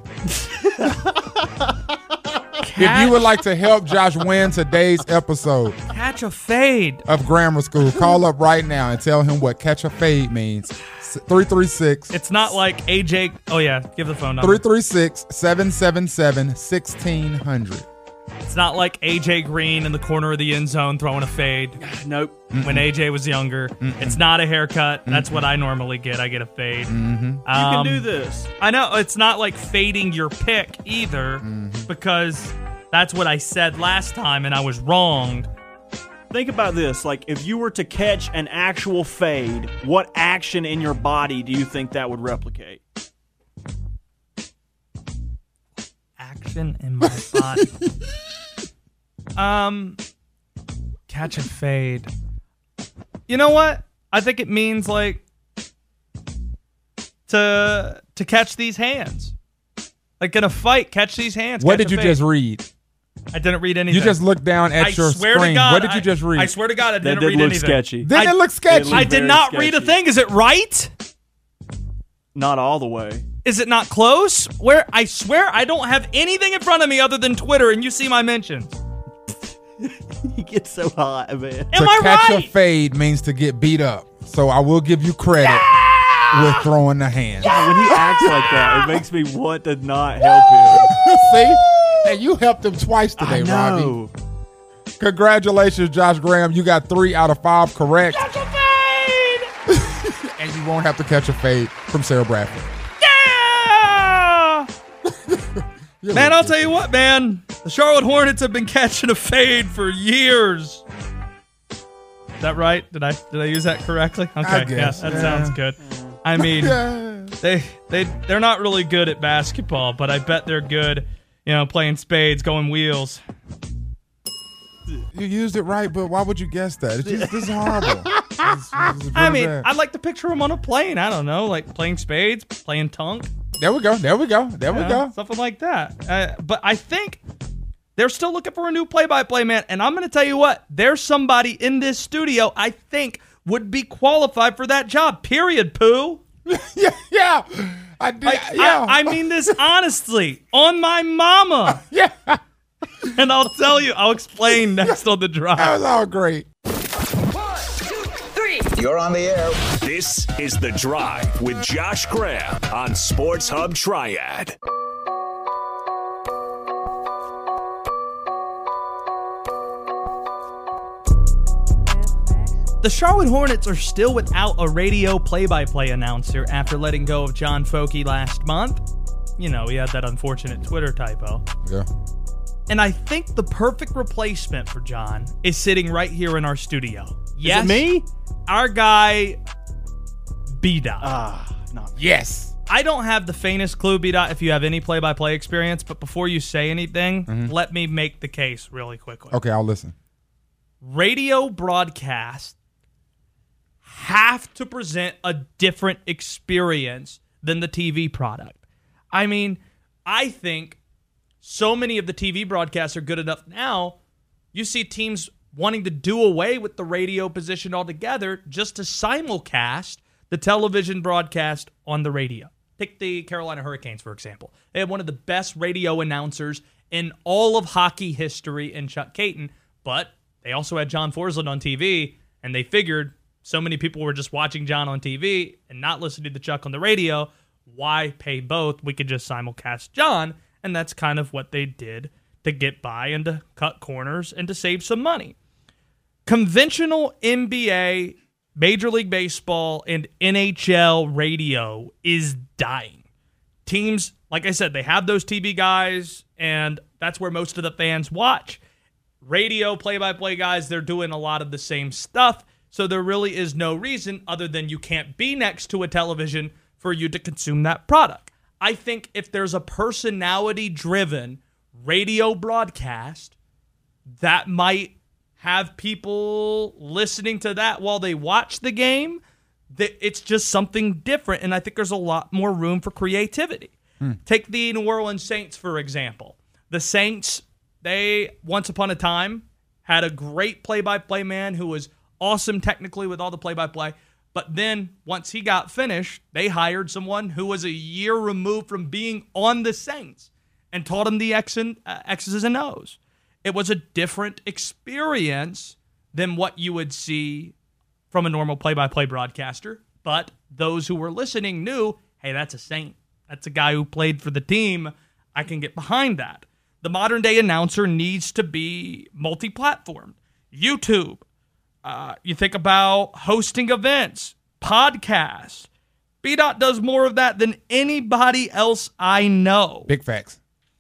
If you would like to help Josh win today's episode Catch a fade. of Grammar School, call up right now and tell him what catch a fade means. three three six, It's not like A J. Oh, yeah. Give the phone number. three three six, seven seven seven, one six zero zero. It's not like A J Green in the corner of the end zone throwing a fade. Nope. When A J was younger. Mm-mm. It's not a haircut. That's what I normally get. I get a fade. Mm-hmm. You Um, can do this. I know it's not like fading your pick either, Mm-hmm. because that's what I said last time and I was wronged. Think about this. Like, if you were to catch an actual fade, what action in your body do you think that would replicate? Action in my body. um, catch a fade. You know what? I think it means like to to catch these hands. Like in a fight, catch these hands. What catch did a you fade. just read? I didn't read anything. You just looked down at I your swear screen. To God, what did you I- just read? I swear to God, I That didn't did read look anything. sketchy. Didn't I- it look sketchy? I did very not read a sketchy. thing. Is it right? Not all the way. Is it not close? Where I swear I don't have anything in front of me other than Twitter, and you see my mentions. You get so hot, man. Am to I catch right? a fade means to get beat up. So I will give you credit with throwing the hand. When he acts like that, it makes me want to not help him. See? Hey, you helped him twice today, I know. Robbie. Congratulations, Josh Graham. You got three out of five correct. Catch a fade! And you won't have to catch a fade from Sarah Bradford. Yeah! Man, I'll tell you what, man. The Charlotte Hornets have been catching a fade for years. Is that right? Did I did I use that correctly? Okay, I guess, yeah, that yeah. sounds good. I mean, Yeah. they they they're not really good at basketball, but I bet they're good, you know, playing spades, going wheels. You used it right, but why would you guess that? It's just, this is horrible. It's- it's really I mean, bad. I'd like to picture them on a plane. I don't know, like playing spades, playing tunk. There we go. There we go. There we you know, go. something like that. Uh, but I think they're still looking for a new play-by-play man, and I'm going to tell you what, there's somebody in this studio I think would be qualified for that job. Period. Pooh. yeah, yeah. I did. Like, yeah. I, I mean this honestly, on my mama. yeah. And I'll tell you, I'll explain next on the That drive. was all great. You're on the air. This is The Drive with Josh Graham on Sports Hub Triad. The Charlotte Hornets are still without a radio play-by-play announcer after letting go of John Foky last month. You know, he had that unfortunate Twitter typo. Yeah. And I think the perfect replacement for John is sitting right here in our studio. Yes, Is it me? Our guy, B-Dot. Ah, not me. Yes. I don't have the faintest clue, B-Dot, if you have any play-by-play experience, but before you say anything, Mm-hmm. let me make the case really quickly. Okay, I'll listen. Radio broadcasts have to present a different experience than the T V product. I mean, I think so many of the T V broadcasts are good enough now. You see teams wanting to do away with the radio position altogether just to simulcast the television broadcast on the radio. Take the Carolina Hurricanes, for example. They have one of the best radio announcers in all of hockey history in Chuck Caton, but they also had John Forsland on T V, and they figured so many people were just watching John on T V and not listening to Chuck on the radio. Why pay both? We could just simulcast John, and that's kind of what they did to get by and to cut corners and to save some money. Conventional N B A, Major League Baseball, and N H L radio is dying. Teams, like I said, they have those T V guys, and that's where most of the fans watch. Radio play-by-play guys, they're doing a lot of the same stuff, so there really is no reason other than you can't be next to a television for you to consume that product. I think if there's a personality-driven radio broadcast, that might have people listening to that while they watch the game. That it's just something different, and I think there's a lot more room for creativity. Hmm. Take the New Orleans Saints, for example. The Saints, they, once upon a time, had a great play-by-play man who was awesome technically with all the play-by-play, but then once he got finished, they hired someone who was a year removed from being on the Saints and taught him the X and, uh, X's and O's. It was a different experience than what you would see from a normal play-by-play broadcaster, but those who were listening knew, hey, that's a Saint. That's a guy who played for the team. I can get behind that. the modern day announcer needs to be multi-platform. YouTube. Uh, you think about hosting events, podcasts. B-Dot does more of that than anybody else I know. Big facts.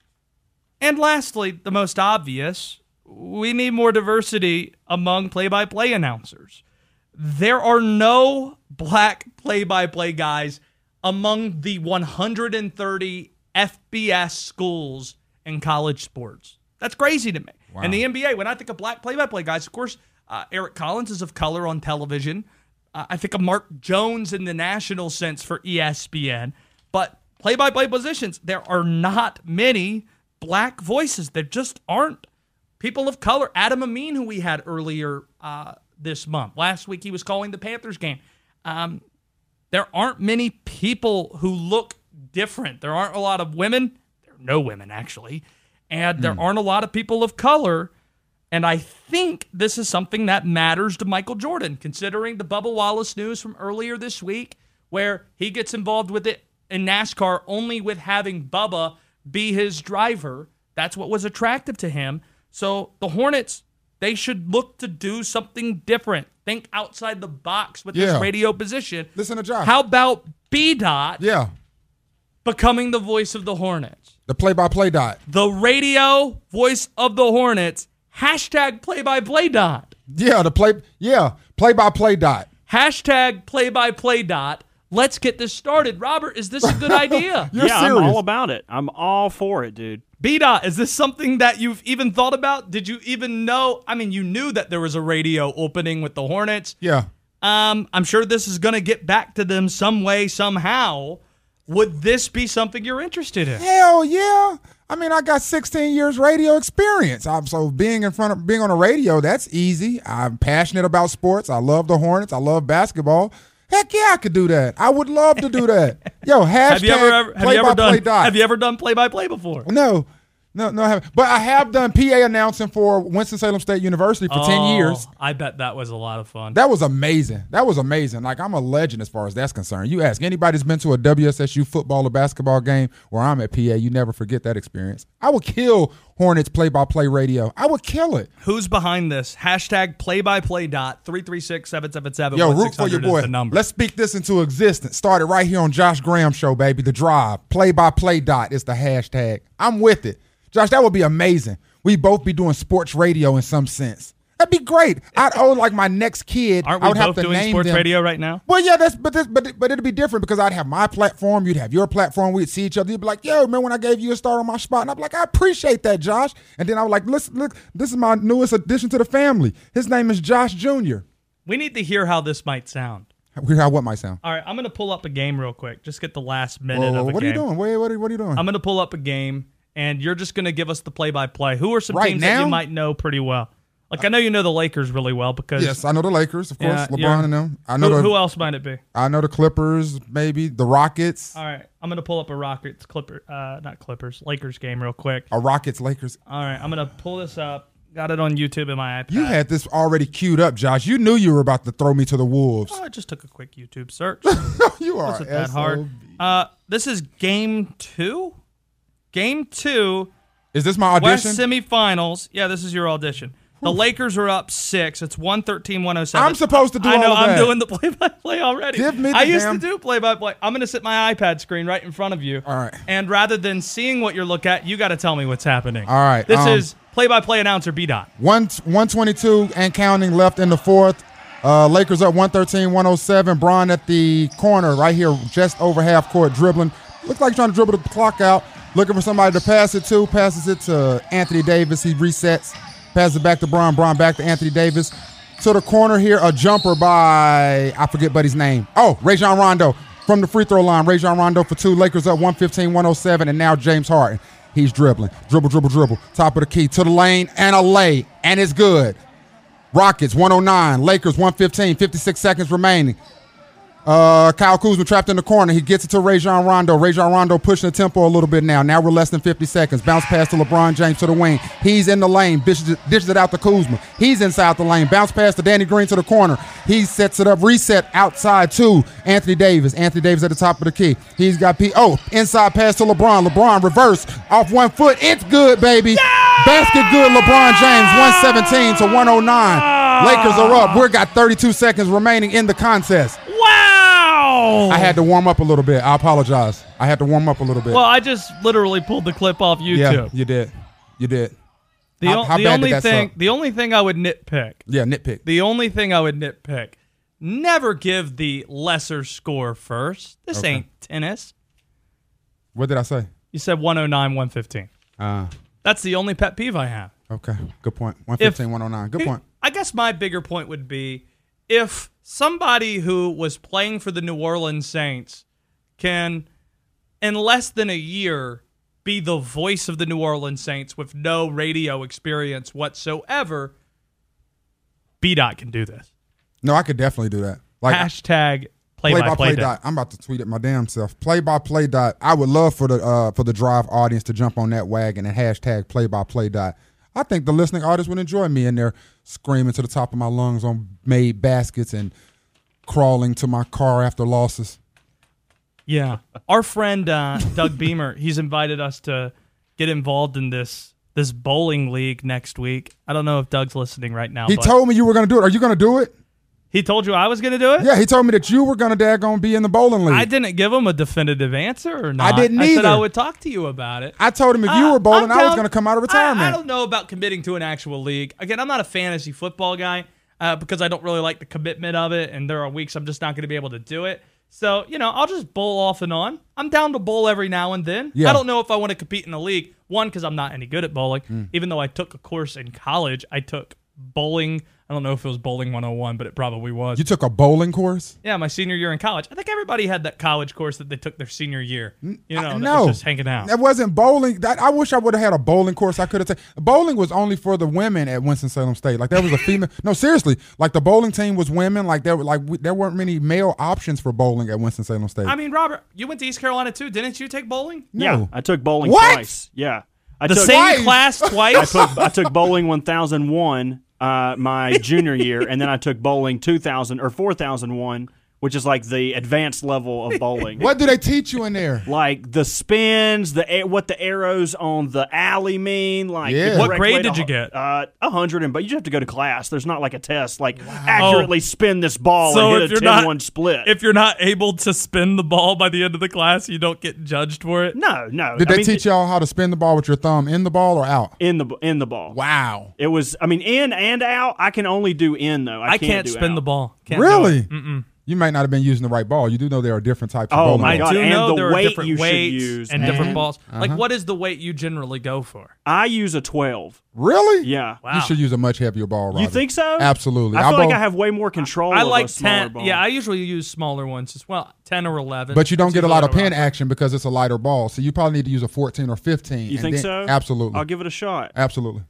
And lastly, the most obvious, we need more diversity among play-by-play announcers. There are no black play-by-play guys among the one hundred thirty F B S schools in college sports. That's crazy to me. Wow. And the N B A, when I think of black play-by-play guys, of course, uh, Eric Collins is of color on television. Uh, I think of Mark Jones in the national sense for E S P N. But play-by-play positions, there are not many black voices. There just aren't. People of color. Adam Amin, who we had earlier uh, this month. Last week he was calling the Panthers game. Um, there aren't many people who look different. There aren't a lot of women. There are no women, actually. And there mm. aren't a lot of people of color. And I think this is something that matters to Michael Jordan, considering the Bubba Wallace news from earlier this week, where he gets involved with it in NASCAR only with having Bubba be his driver. That's what was attractive to him. So the Hornets, they should look to do something different. Think outside the box with yeah. this radio position. Listen to Josh. How about B-Dot yeah. becoming the voice of the Hornets? The play-by-play dot. The radio voice of the Hornets. Hashtag play-by-play dot. Yeah, the play. Yeah, play-by-play dot. Hashtag play-by-play dot. Let's get this started. Robert, is this a good idea? yeah, serious. I'm all about it. I'm all for it, dude. B-Dot, is this something that you've even thought about? Did you even know? I mean, you knew that there was a radio opening with the Hornets. Yeah. Um, I'm sure this is going to get back to them some way, somehow. Would this be something you're interested in? Hell yeah. I mean, I got sixteen years radio experience. I'm, so being in front of being on a radio, that's easy. I'm passionate about sports. I love the Hornets. I love basketball. Heck yeah, I could do that. I would love to do that. Yo, hashtag have you ever, ever, have play you ever by done, play dot. Have you ever done play-by-play before? No. No, no, I haven't. But I have done P A announcing for Winston-Salem State University for oh, ten years. I bet that was a lot of fun. That was amazing. That was amazing. Like, I'm a legend as far as that's concerned. You ask anybody who's been to a W S S U football or basketball game where I'm at P A, you never forget that experience. I would kill Hornets play-by-play radio. I would kill it. Who's behind this? Hashtag play-by-play dot three three six, seven seven seven. Yo, root for your boy. Let's speak this into existence. Started right here on Josh Graham Show, baby. The Drive. Play-by-play dot is the hashtag. I'm with it. Josh, that would be amazing. We'd both be doing sports radio in some sense. That'd be great. I'd owe like my next kid. Aren't we I would both have to doing name sports them. radio right now? Well, yeah, that's but this, but but it'd be different because I'd have my platform, you'd have your platform, we'd see each other. You'd be like, "Yo, remember when I gave you a start on my spot?" And I'd be like, "I appreciate that, Josh." And then I was like, "Listen, look, this is my newest addition to the family. His name is Josh Junior" We need to hear how this might sound. How what might sound? All right, I'm going to pull up a game real quick. Just get the last minute Whoa, whoa, of a what game. What are you doing? Wait, what are, what are you doing? I'm going to pull up a game. And you're just going to give us the play-by-play. Who are some right teams now? that you might know pretty well? Like, I know you know the Lakers really well because... Yes, I know the Lakers, of course, yeah, LeBron yeah. and them. I know who, the, who else might it be? I know the Clippers, maybe, the Rockets. All right, I'm going to pull up a Rockets, Clipper, uh, not Clippers, Lakers game real quick. A Rockets, Lakers. All right, I'm going to pull this up. Got it on YouTube in my iPad. You had this already queued up, Josh. You knew you were about to throw me to the wolves. Oh, I just took a quick YouTube search. You are Wasn't that hard. Uh, this is game two? Game two... Is this my audition? West semifinals. Yeah, this is your audition. The Lakers are up six. It's one thirteen, one oh seven. I'm supposed to do I know, all of I'm that. doing the play-by-play already. Give me the I used damn- to do play-by-play. I'm going to set my iPad screen right in front of you. All right. And rather than seeing what you're looking at, you got to tell me what's happening. All right. This um, is play-by-play announcer B-Dot. One, one twenty-two and counting left in the fourth. Uh, Lakers up one thirteen, one oh seven. Bron at the corner right here, just over half court, dribbling. Looks like trying to dribble the clock out. Looking for somebody to pass it to. Passes it to Anthony Davis. He resets. Passes it back to Bron. Bron back to Anthony Davis. To the corner here, a jumper by, I forget buddy's name. Oh, Rajon Rondo from the free throw line. Rajon Rondo for two. Lakers up one fifteen, one oh seven. And now James Harden. He's dribbling. Dribble, dribble, dribble. Top of the key. To the lane and a lay. And it's good. Rockets one oh nine. Lakers one fifteen. fifty-six seconds remaining. Uh, Kyle Kuzma trapped in the corner. He gets it to Rajon Rondo. Rajon Rondo pushing the tempo a little bit now. Now we're less than fifty seconds. Bounce pass to LeBron James to the wing. He's in the lane. Dishes it, dishes it out to Kuzma. He's inside the lane. Bounce pass to Danny Green to the corner. He sets it up. Reset outside to Anthony Davis. Anthony Davis at the top of the key. He's got P. Oh, inside pass to LeBron. LeBron reverse off one foot. It's good, baby. Yeah! Basket good. LeBron James one seventeen to one oh nine. Lakers are up. We've got thirty-two seconds remaining in the contest. Wow! I had to warm up a little bit. I apologize. I had to warm up a little bit. Well, I just literally pulled the clip off YouTube. Yeah, you did. You did. The, how, o- how the bad only did that thing, suck? the only thing I would nitpick. Yeah, nitpick. The only thing I would nitpick. Never give the lesser score first. This Okay. ain't tennis. What did I say? You said one oh nine, one fifteen. Uh, That's the only pet peeve I have. okay, good point. one fifteen, one oh nine. Good point. I guess my bigger point would be if somebody who was playing for the New Orleans Saints can, in less than a year, be the voice of the New Orleans Saints with no radio experience whatsoever, B-Dot can do this. No, I could definitely do that. Like Hashtag play by play play-by-play dot. I'm about to tweet it my damn self. Play by play dot. I would love for the uh, for the Drive audience to jump on that wagon and hashtag play by play dot. I think the listening audience would enjoy me in there screaming to the top of my lungs on made baskets and crawling to my car after losses. Yeah. Our friend uh, Doug Beamer, he's invited us to get involved in this this bowling league next week. I don't know if Doug's listening right now. He but told me you were going to do it. Are you going to do it? He told you I was going to do it? Yeah, he told me that you were going to daggone be in the bowling league. I didn't give him a definitive answer or not. I didn't I said I either. would talk to you about it. I told him if you Uh, were bowling, I'm I was down- going to come out of retirement. I, I don't know about committing to an actual league. Again, I'm not a fantasy football guy uh, because I don't really like the commitment of it, and there are weeks I'm just not going to be able to do it. So, you know, I'll just bowl off and on. I'm down to bowl every now and then. Yeah. I don't know if I want to compete in a league. One, because I'm not any good at bowling. Mm. Even though I took a course in college, I took bowling. I don't know if it was Bowling one oh one, but it probably was. You took a bowling course? Yeah, my senior year in college. I think everybody had that college course that they took their senior year. You know, I- that no, was just hanging out. That wasn't bowling. That I wish I would have had a bowling course. I could have taken. Bowling was only for the women at Winston-Salem State. Like there was a female. No, seriously. Like the bowling team was women. Like there were like we, there weren't many male options for bowling at Winston-Salem State. I mean, Robert, you went to East Carolina too, didn't you take bowling? No. Yeah, I took bowling What? twice. Yeah. I The took, same Twice? class I twice? took, I took bowling one thousand one uh, my junior year, and then I took bowling two thousand or four thousand one, which is like the advanced level of bowling. What do they teach you in there? Like the spins, the a- what the arrows on the alley mean. Like Yeah. the What correct grade way to did you ho- get? Uh, a hundred, and but you just have to go to class. There's not like a test. Like accurately spin this ball So and if hit a you're not- ten one split. If you're not able to spin the ball by the end of the class, you don't get judged for it. no, no. Did I they mean, teach y'all how to spin the ball with your thumb in the ball or out? in the in the ball? Wow. It was. I mean, in and out. I can only do in though. I, I can't do spin out. the ball. Can't do Really? it. Mm-mm. You might not have been using the right ball. You do know there are different types of Oh, bowling my I balls. God. do and know the there are weight different you should weights use. and different Mhm. balls. Like, Uh-huh. what is the weight you generally go for? I use a twelve. Really? Yeah. Wow. You should use a much heavier ball, Roger. You think so? Absolutely. I feel like bowl- I have way more control. I of like a smaller ten. ball. Yeah, I usually use smaller ones as well, ten or eleven. But you don't That's get a usually lot of what I pin rock. action because it's a lighter ball. So you probably need to use a fourteen or fifteen. You and think then- so? Absolutely. I'll give it a shot. Absolutely.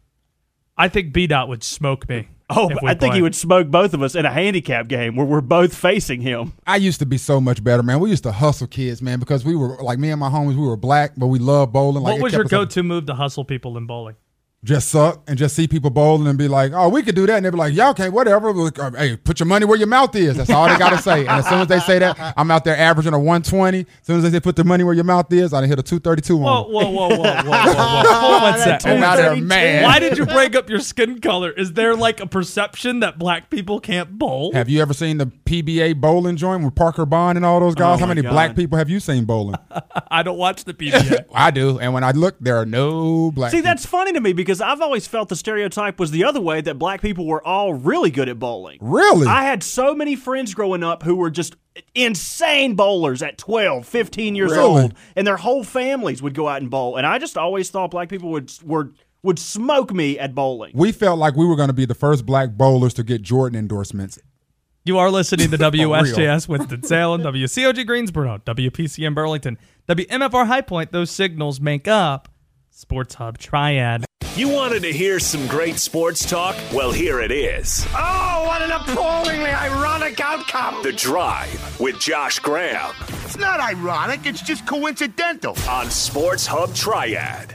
I think B Dot would smoke me. Oh, if but we I think play. he would smoke both of us in a handicap game where we're both facing him. I used to be so much better, man. We used to hustle kids, man, because we were like me and my homies. We were black, but we loved bowling. Like What it was kept your us up- go-to move to hustle people in bowling? Just suck and just see people bowling and be like, "Oh, we could do that," and they be like, "Y'all can't, whatever." We're like, "Oh, hey, put your money where your mouth is. That's all they gotta say. And as soon as they say that, I'm out there averaging a one twenty. As soon as they say put the money where your mouth is, I done hit a two thirty-two Whoa, on. whoa, whoa, whoa, whoa, whoa, whoa. Hold one sec. I'm out there, man. Why did you break up your skin color? Is there like a perception that black people can't bowl? Have you ever seen the P B A bowling joint with Parker Bond and all those guys? Oh, How my many God. black people have you seen bowling? I don't watch the P B A. I do, and when I look, there are no black. See, people. that's funny to me because I've always felt the stereotype was the other way, that black people were all really good at bowling. Really? I had so many friends growing up who were just insane bowlers at twelve, fifteen years Really? old, and their whole families would go out and bowl. And I just always thought black people would were would smoke me at bowling. We felt like we were going to be the first black bowlers to get Jordan endorsements. You are listening to W S J S real. Winston-Salem, W C O G Greensboro, W P C M Burlington, W M F R High Point. Those signals make up Sports Hub Triad. You wanted to hear some great sports talk? Well, here it is. Oh, what an appallingly ironic outcome. The Drive with Josh Graham. It's not ironic, it's just coincidental. On Sports Hub Triad.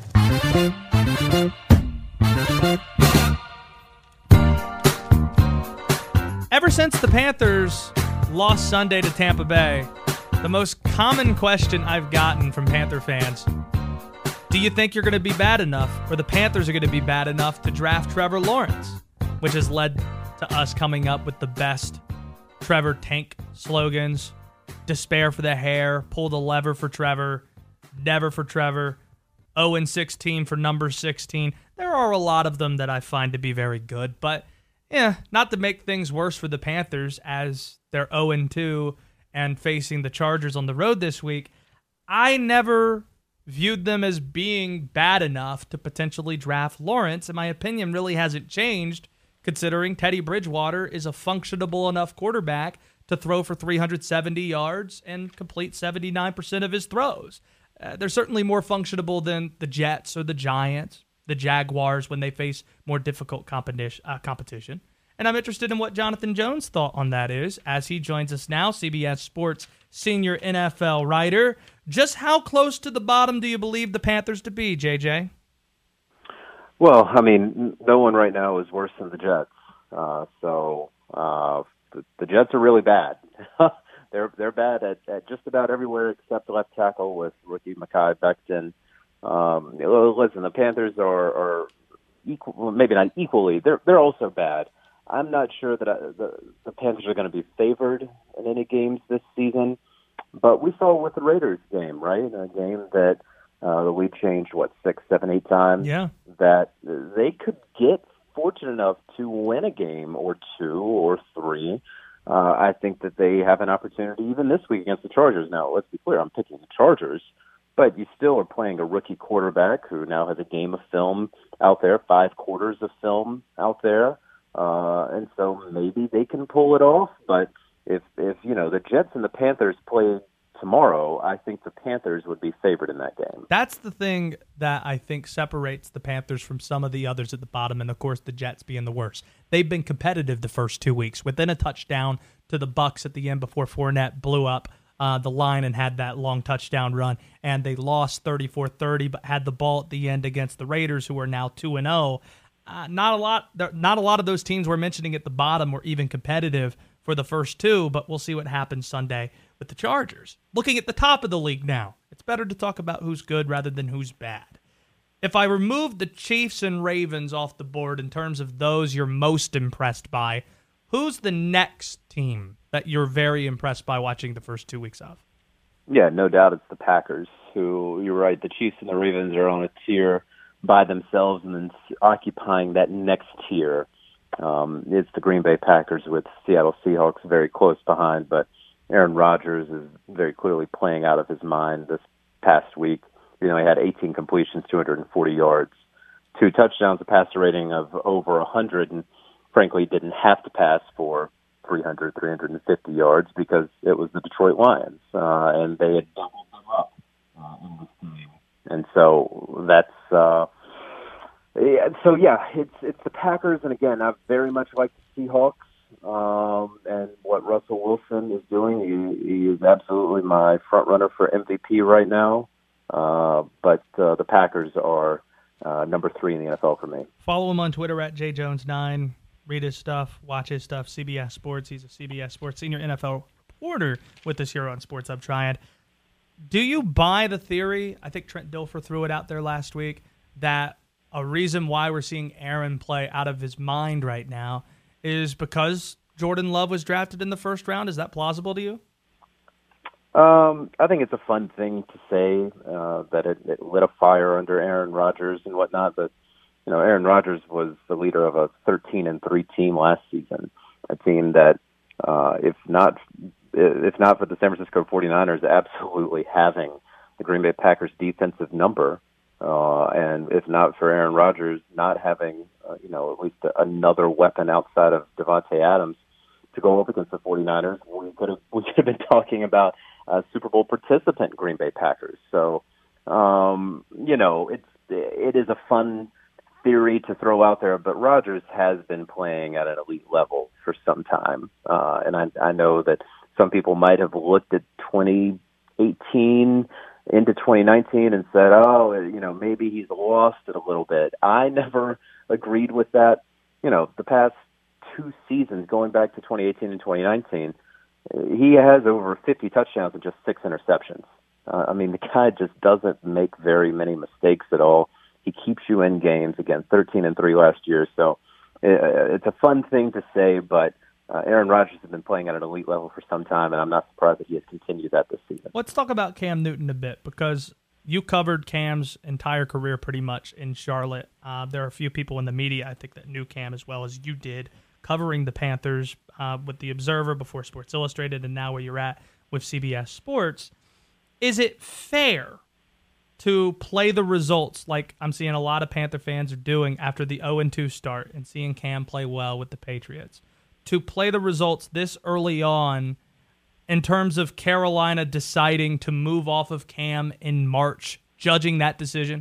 Ever since the Panthers lost Sunday to Tampa Bay, the most common question I've gotten from Panther fans, do you think you're going to be bad enough, or the Panthers are going to be bad enough to draft Trevor Lawrence? Which has led to us coming up with the best Trevor tank slogans. Despair for the hair, pull the lever for Trevor, never for Trevor, oh and sixteen for number sixteen. There are a lot of them that I find to be very good, but yeah, not to make things worse for the Panthers as they're oh and two and facing the Chargers on the road this week. I never viewed them as being bad enough to potentially draft Lawrence, and my opinion really hasn't changed considering Teddy Bridgewater is a functionable enough quarterback to throw for three hundred seventy yards and complete seventy-nine percent of his throws. Uh, they're certainly more functionable than the Jets or the Giants, the Jaguars when they face more difficult competition. Uh, competition. And I'm interested in what Jonathan Jones' thought on that is as he joins us now, C B S Sports senior N F L writer. Just how close to the bottom do you believe the Panthers to be, J J? Well, I mean, no one right now is worse than the Jets. Uh, so uh, the, the Jets are really bad. they're they're bad at, at just about everywhere except left tackle with rookie Mekhi Becton. Um, listen, the Panthers are, are equal, well, maybe not equally. They're they're also bad. I'm not sure that I, the the Panthers are going to be favored in any games this season, but we saw with the Raiders game, right? A game that uh, the lead changed what six, seven, eight times. Yeah, that they could get fortunate enough to win a game or two or three. Uh, I think that they have an opportunity even this week against the Chargers. Now, let's be clear, I'm picking the Chargers. But you still are playing a rookie quarterback who now has a game of film out there, five quarters of film out there. Uh, and so maybe they can pull it off. But if, if, you know, the Jets and the Panthers play tomorrow, I think the Panthers would be favored in that game. That's the thing that I think separates the Panthers from some of the others at the bottom, and, of course, the Jets being the worst. They've been competitive the first two weeks, within a touchdown to the Bucs at the end before Fournette blew up Uh, the line and had that long touchdown run, and they lost thirty-four thirty, but had the ball at the end against the Raiders, who are now two and oh. Uh, not a lot. Not a lot of those teams we're mentioning at the bottom were even competitive for the first two, but we'll see what happens Sunday with the Chargers. Looking at the top of the league now, it's better to talk about who's good rather than who's bad. If I remove the Chiefs and Ravens off the board in terms of those you're most impressed by, who's the next team that you're very impressed by watching the first two weeks of? Yeah, no doubt it's the Packers, who, you're right, the Chiefs and the Ravens are on a tier by themselves, and then occupying that next tier. Um, it's the Green Bay Packers with Seattle Seahawks very close behind, but Aaron Rodgers is very clearly playing out of his mind this past week. You know, he had eighteen completions, two hundred forty yards, two touchdowns, a passer rating of over one hundred, and frankly didn't have to pass for three hundred, three hundred fifty yards because it was the Detroit Lions, uh, and they had doubled them up uh, in this game. And so that's uh, yeah, so yeah, it's it's the Packers, and again, I very much like the Seahawks um, and what Russell Wilson is doing. He, he is absolutely my front runner for M V P right now. Uh, but uh, the Packers are uh, number three in the N F L for me. Follow him on Twitter at J Jones nine. Read his stuff, watch his stuff, C B S Sports. He's a C B S Sports senior N F L reporter with us here on Sports Hub Triad. Do you buy the theory, I think Trent Dilfer threw it out there last week, that a reason why we're seeing Aaron play out of his mind right now is because Jordan Love was drafted in the first round? Is that plausible to you? Um, I think it's a fun thing to say, uh, that it, it lit a fire under Aaron Rodgers and whatnot, but you know, Aaron Rodgers was the leader of a thirteen and three team last season, a team that, uh, if not if not for the San Francisco forty-niners absolutely having the Green Bay Packers defensive number, uh, and if not for Aaron Rodgers not having, uh, you know, at least another weapon outside of Devontae Adams to go up against the forty-niners, we could have we could have been talking about a Super Bowl participant Green Bay Packers. So, um, you know, it's it is a fun theory to throw out there, but Rodgers has been playing at an elite level for some time. Uh, and I, I know that some people might have looked at twenty eighteen into twenty nineteen and said, oh, you know, maybe he's lost it a little bit. I never agreed with that. You know, the past two seasons, going back to twenty eighteen and twenty nineteen, he has over fifty touchdowns and just six interceptions. Uh, I mean, the guy just doesn't make very many mistakes at all. He keeps you in games. Again, thirteen and three last year. So it, it's a fun thing to say, but uh, Aaron Rodgers has been playing at an elite level for some time, and I'm not surprised that he has continued that this season. Let's talk about Cam Newton a bit, because you covered Cam's entire career pretty much in Charlotte. Uh, there are a few people in the media, I think, that knew Cam as well as you did, covering the Panthers uh, with The Observer before Sports Illustrated, and now where you're at with C B S Sports. Is it fair to play the results like I'm seeing a lot of Panther fans are doing after the oh and two start and seeing Cam play well with the Patriots, to play the results this early on in terms of Carolina deciding to move off of Cam in March, judging that decision?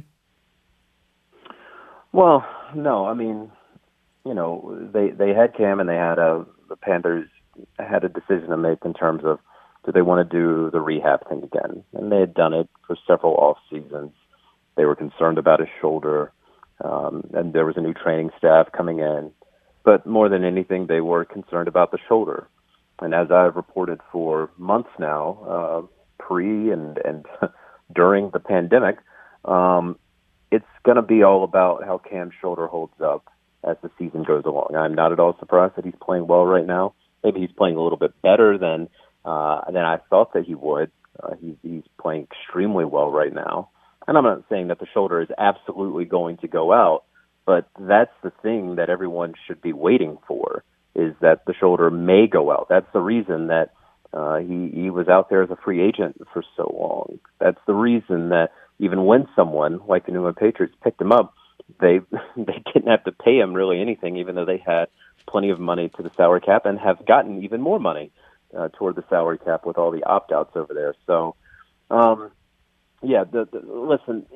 Well, no. I mean, you know, they they had Cam and they had a, the Panthers had a decision to make in terms of, do they want to do the rehab thing again? And they had done it for several off seasons. They were concerned about his shoulder, um, and there was a new training staff coming in. But more than anything, they were concerned about the shoulder. And as I've reported for months now, uh, pre and, and during the pandemic, um, it's going to be all about how Cam's shoulder holds up as the season goes along. I'm not at all surprised that he's playing well right now. Maybe he's playing a little bit better than Uh, than I thought that he would. Uh, he, he's playing extremely well right now. And I'm not saying that the shoulder is absolutely going to go out, but that's the thing that everyone should be waiting for, is that the shoulder may go out. That's the reason that uh, he, he was out there as a free agent for so long. That's the reason that even when someone like the New England Patriots picked him up, they they didn't have to pay him really anything, even though they had plenty of money to the salary cap and have gotten even more money Uh, toward the salary cap with all the opt-outs over there. So, um, yeah, the, the, listen,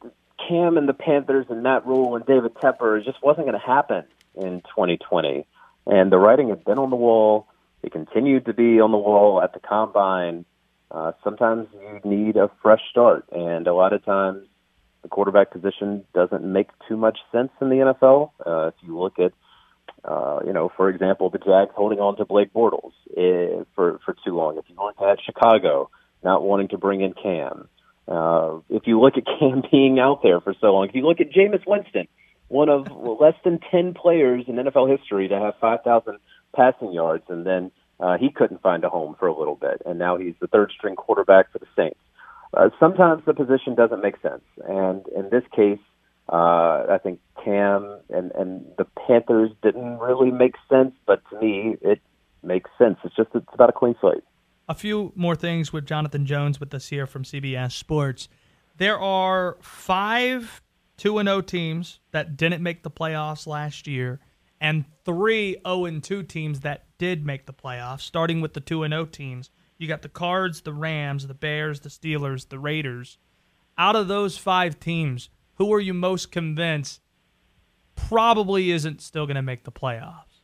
Cam and the Panthers and Matt Rule and David Tepper, it just wasn't going to happen in twenty twenty. And the writing had been on the wall. It continued to be on the wall at the Combine. Uh, sometimes you need a fresh start, and a lot of times the quarterback position doesn't make too much sense in the N F L. Uh, if you look at Uh, you know, for example, the Jags holding on to Blake Bortles uh, for, for too long. If you look at Chicago not wanting to bring in Cam, uh, if you look at Cam being out there for so long, if you look at Jameis Winston, one of less than ten players in N F L history to have five thousand passing yards, and then uh, he couldn't find a home for a little bit, and now he's the third-string quarterback for the Saints. Uh, sometimes the position doesn't make sense, and in this case, Uh, I think Cam and, and the Panthers didn't really make sense, but to me, it makes sense. It's just it's about a clean slate. A few more things with Jonathan Jones with us here from C B S Sports. There are five two and oh teams that didn't make the playoffs last year, and three oh and two teams that did make the playoffs, starting with the two and oh teams. You got the Cards, the Rams, the Bears, the Steelers, the Raiders. Out of those five teams, who are you most convinced probably isn't still going to make the playoffs?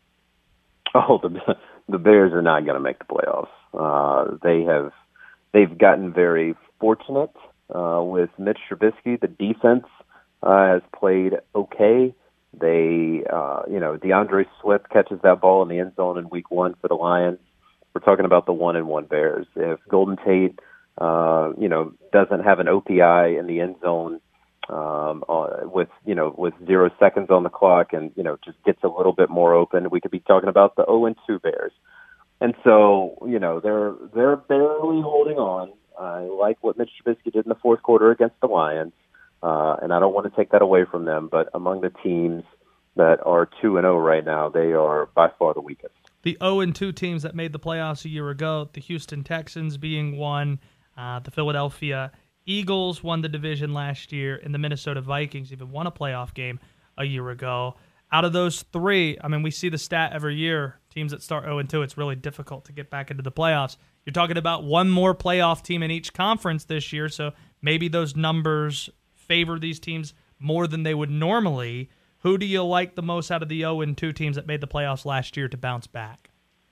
Oh, the the Bears are not going to make the playoffs. Uh, they have they've gotten very fortunate uh, with Mitch Trubisky. The defense uh, has played okay. They, uh, you know, DeAndre Swift catches that ball in the end zone in Week One for the Lions. We're talking about the one and one Bears. If Golden Tate, uh, you know, doesn't have an O P I in the end zone, Um, uh, with you know with zero seconds on the clock, and you know just gets a little bit more open, we could be talking about the oh and two Bears. And so you know they're they're barely holding on. I like what Mitch Trubisky did in the fourth quarter against the Lions, uh, and I don't want to take that away from them. But among the teams that are two and oh right now, they are by far the weakest. The oh and two teams that made the playoffs a year ago, the Houston Texans being one, uh, the Philadelphia Eagles won the division last year, and the Minnesota Vikings even won a playoff game a year ago. Out of those three, I mean, we see the stat every year, teams that start oh and two, it's really difficult to get back into the playoffs. You're talking about one more playoff team in each conference this year, so maybe those numbers favor these teams more than they would normally. Who do you like the most out of the oh and two teams that made the playoffs last year to bounce back?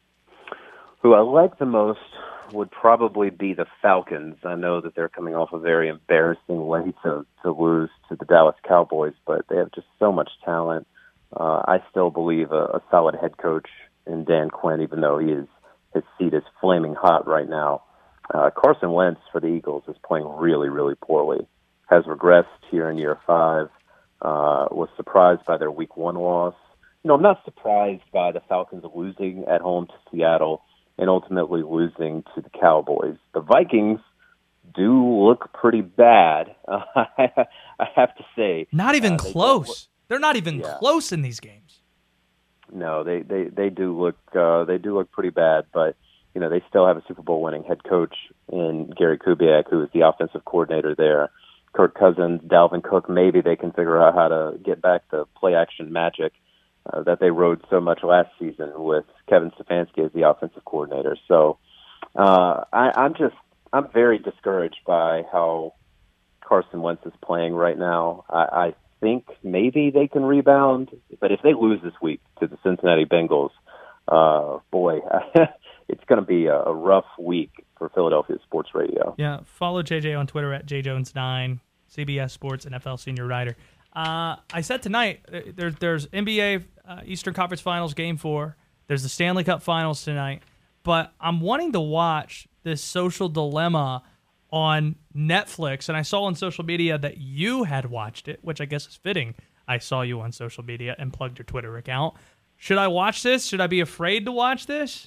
Who I like the most would probably be the Falcons. I know that they're coming off a very embarrassing way to, to lose to the Dallas Cowboys, but they have just so much talent. Uh, I still believe a, a solid head coach in Dan Quinn, even though he is, his seat is flaming hot right now. Uh, Carson Wentz for the Eagles is playing really, really poorly, has regressed here in year five, uh, was surprised by their week one loss. You know, I'm not surprised by the Falcons losing at home to Seattle and ultimately losing to the Cowboys. The Vikings do look pretty bad, uh, I have to say. Not even uh, close. They They're not even yeah. close in these games. No, they, they, they do look uh, they do look pretty bad, but you know, they still have a Super Bowl winning head coach in Gary Kubiak, who is the offensive coordinator there. Kirk Cousins, Dalvin Cook, maybe they can figure out how to get back the play action magic uh, that they rode so much last season with Kevin Stefanski as the offensive coordinator. So uh, I, I'm just I'm very discouraged by how Carson Wentz is playing right now. I, I think maybe they can rebound, but if they lose this week to the Cincinnati Bengals, uh, boy, it's going to be a, a rough week for Philadelphia Sports Radio. Yeah, follow J J on Twitter at J Jones nine, C B S Sports N F L senior writer. Uh, I said tonight there, there's N B A uh, Eastern Conference Finals Game Four. There's the Stanley Cup Finals tonight, but I'm wanting to watch this Social Dilemma on Netflix, and I saw on social media that you had watched it, which I guess is fitting. I saw you on social media and plugged your Twitter account. Should I watch this? Should I be afraid to watch this?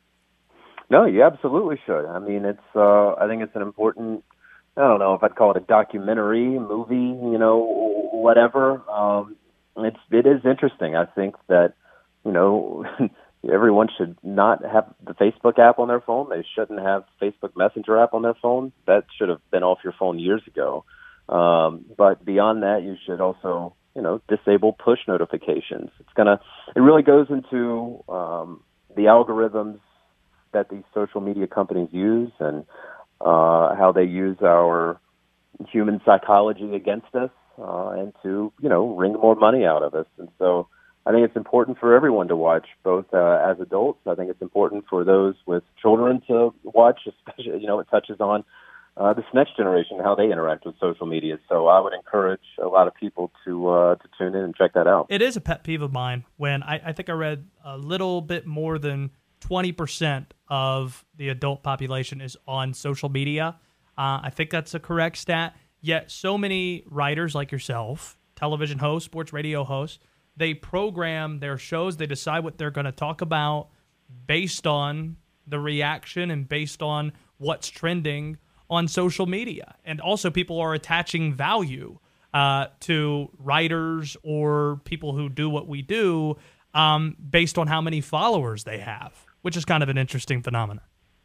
No, you absolutely should. I mean, it's. Uh, I think it's an important. I don't know if I'd call it a documentary, movie, you know, whatever. Um, it's it is interesting. I think that you know everyone should not have the Facebook app on their phone. They shouldn't have the Facebook Messenger app on their phone. That should have been off your phone years ago. Um, but beyond that, you should also you know disable push notifications. It's gonna. It really goes into um, the algorithms that these social media companies use and uh, how they use our human psychology against us uh, and to, you know, wring more money out of us. And so I think it's important for everyone to watch, both uh, as adults. I think it's important for those with children to watch, especially, you know, it touches on uh, this next generation, how they interact with social media. So I would encourage a lot of people to uh, to tune in and check that out. It is a pet peeve of mine when I, I think I read a little bit more than twenty percent of the adult population is on social media. Uh, I think that's a correct stat. Yet so many writers like yourself, television hosts, sports radio hosts, they program their shows. They decide what they're going to talk about based on the reaction and based on what's trending on social media. And also people are attaching value uh, to writers or people who do what we do um, based on how many followers they have, which is kind of an interesting phenomenon.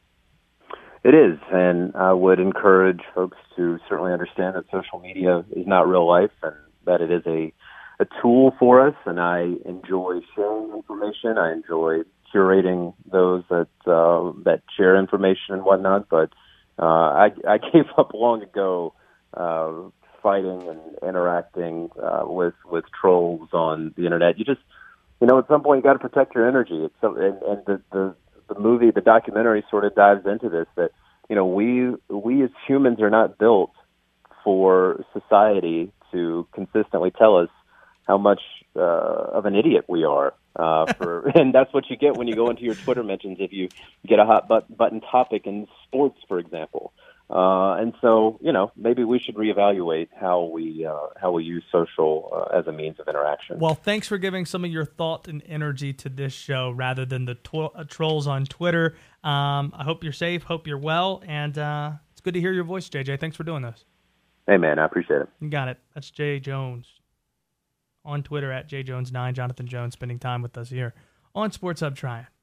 It is, and I would encourage folks to certainly understand that social media is not real life and that it is a, a tool for us, and I enjoy sharing information. I enjoy curating those that uh, that share information and whatnot, but uh, I, I gave up long ago uh, fighting and interacting uh, with, with trolls on the internet. You just, you know, at some point you got to protect your energy. It's so, and, and the, the the movie, the documentary, sort of dives into this. That you know, we we as humans are not built for society to consistently tell us how much uh, of an idiot we are. Uh, for and that's what you get when you go into your Twitter mentions if you get a hot but- button topic in sports, for example. Uh, and so, you know, maybe we should reevaluate how we uh, how we use social uh, as a means of interaction. Well, thanks for giving some of your thought and energy to this show rather than the tw- uh, trolls on Twitter. Um, I hope you're safe, hope you're well, and uh, it's good to hear your voice, J J. Thanks for doing this. Hey, man, I appreciate it. You got it. That's Jay Jones on Twitter at J Jones nine. Jonathan Jones spending time with us here on Sports Hub Triad.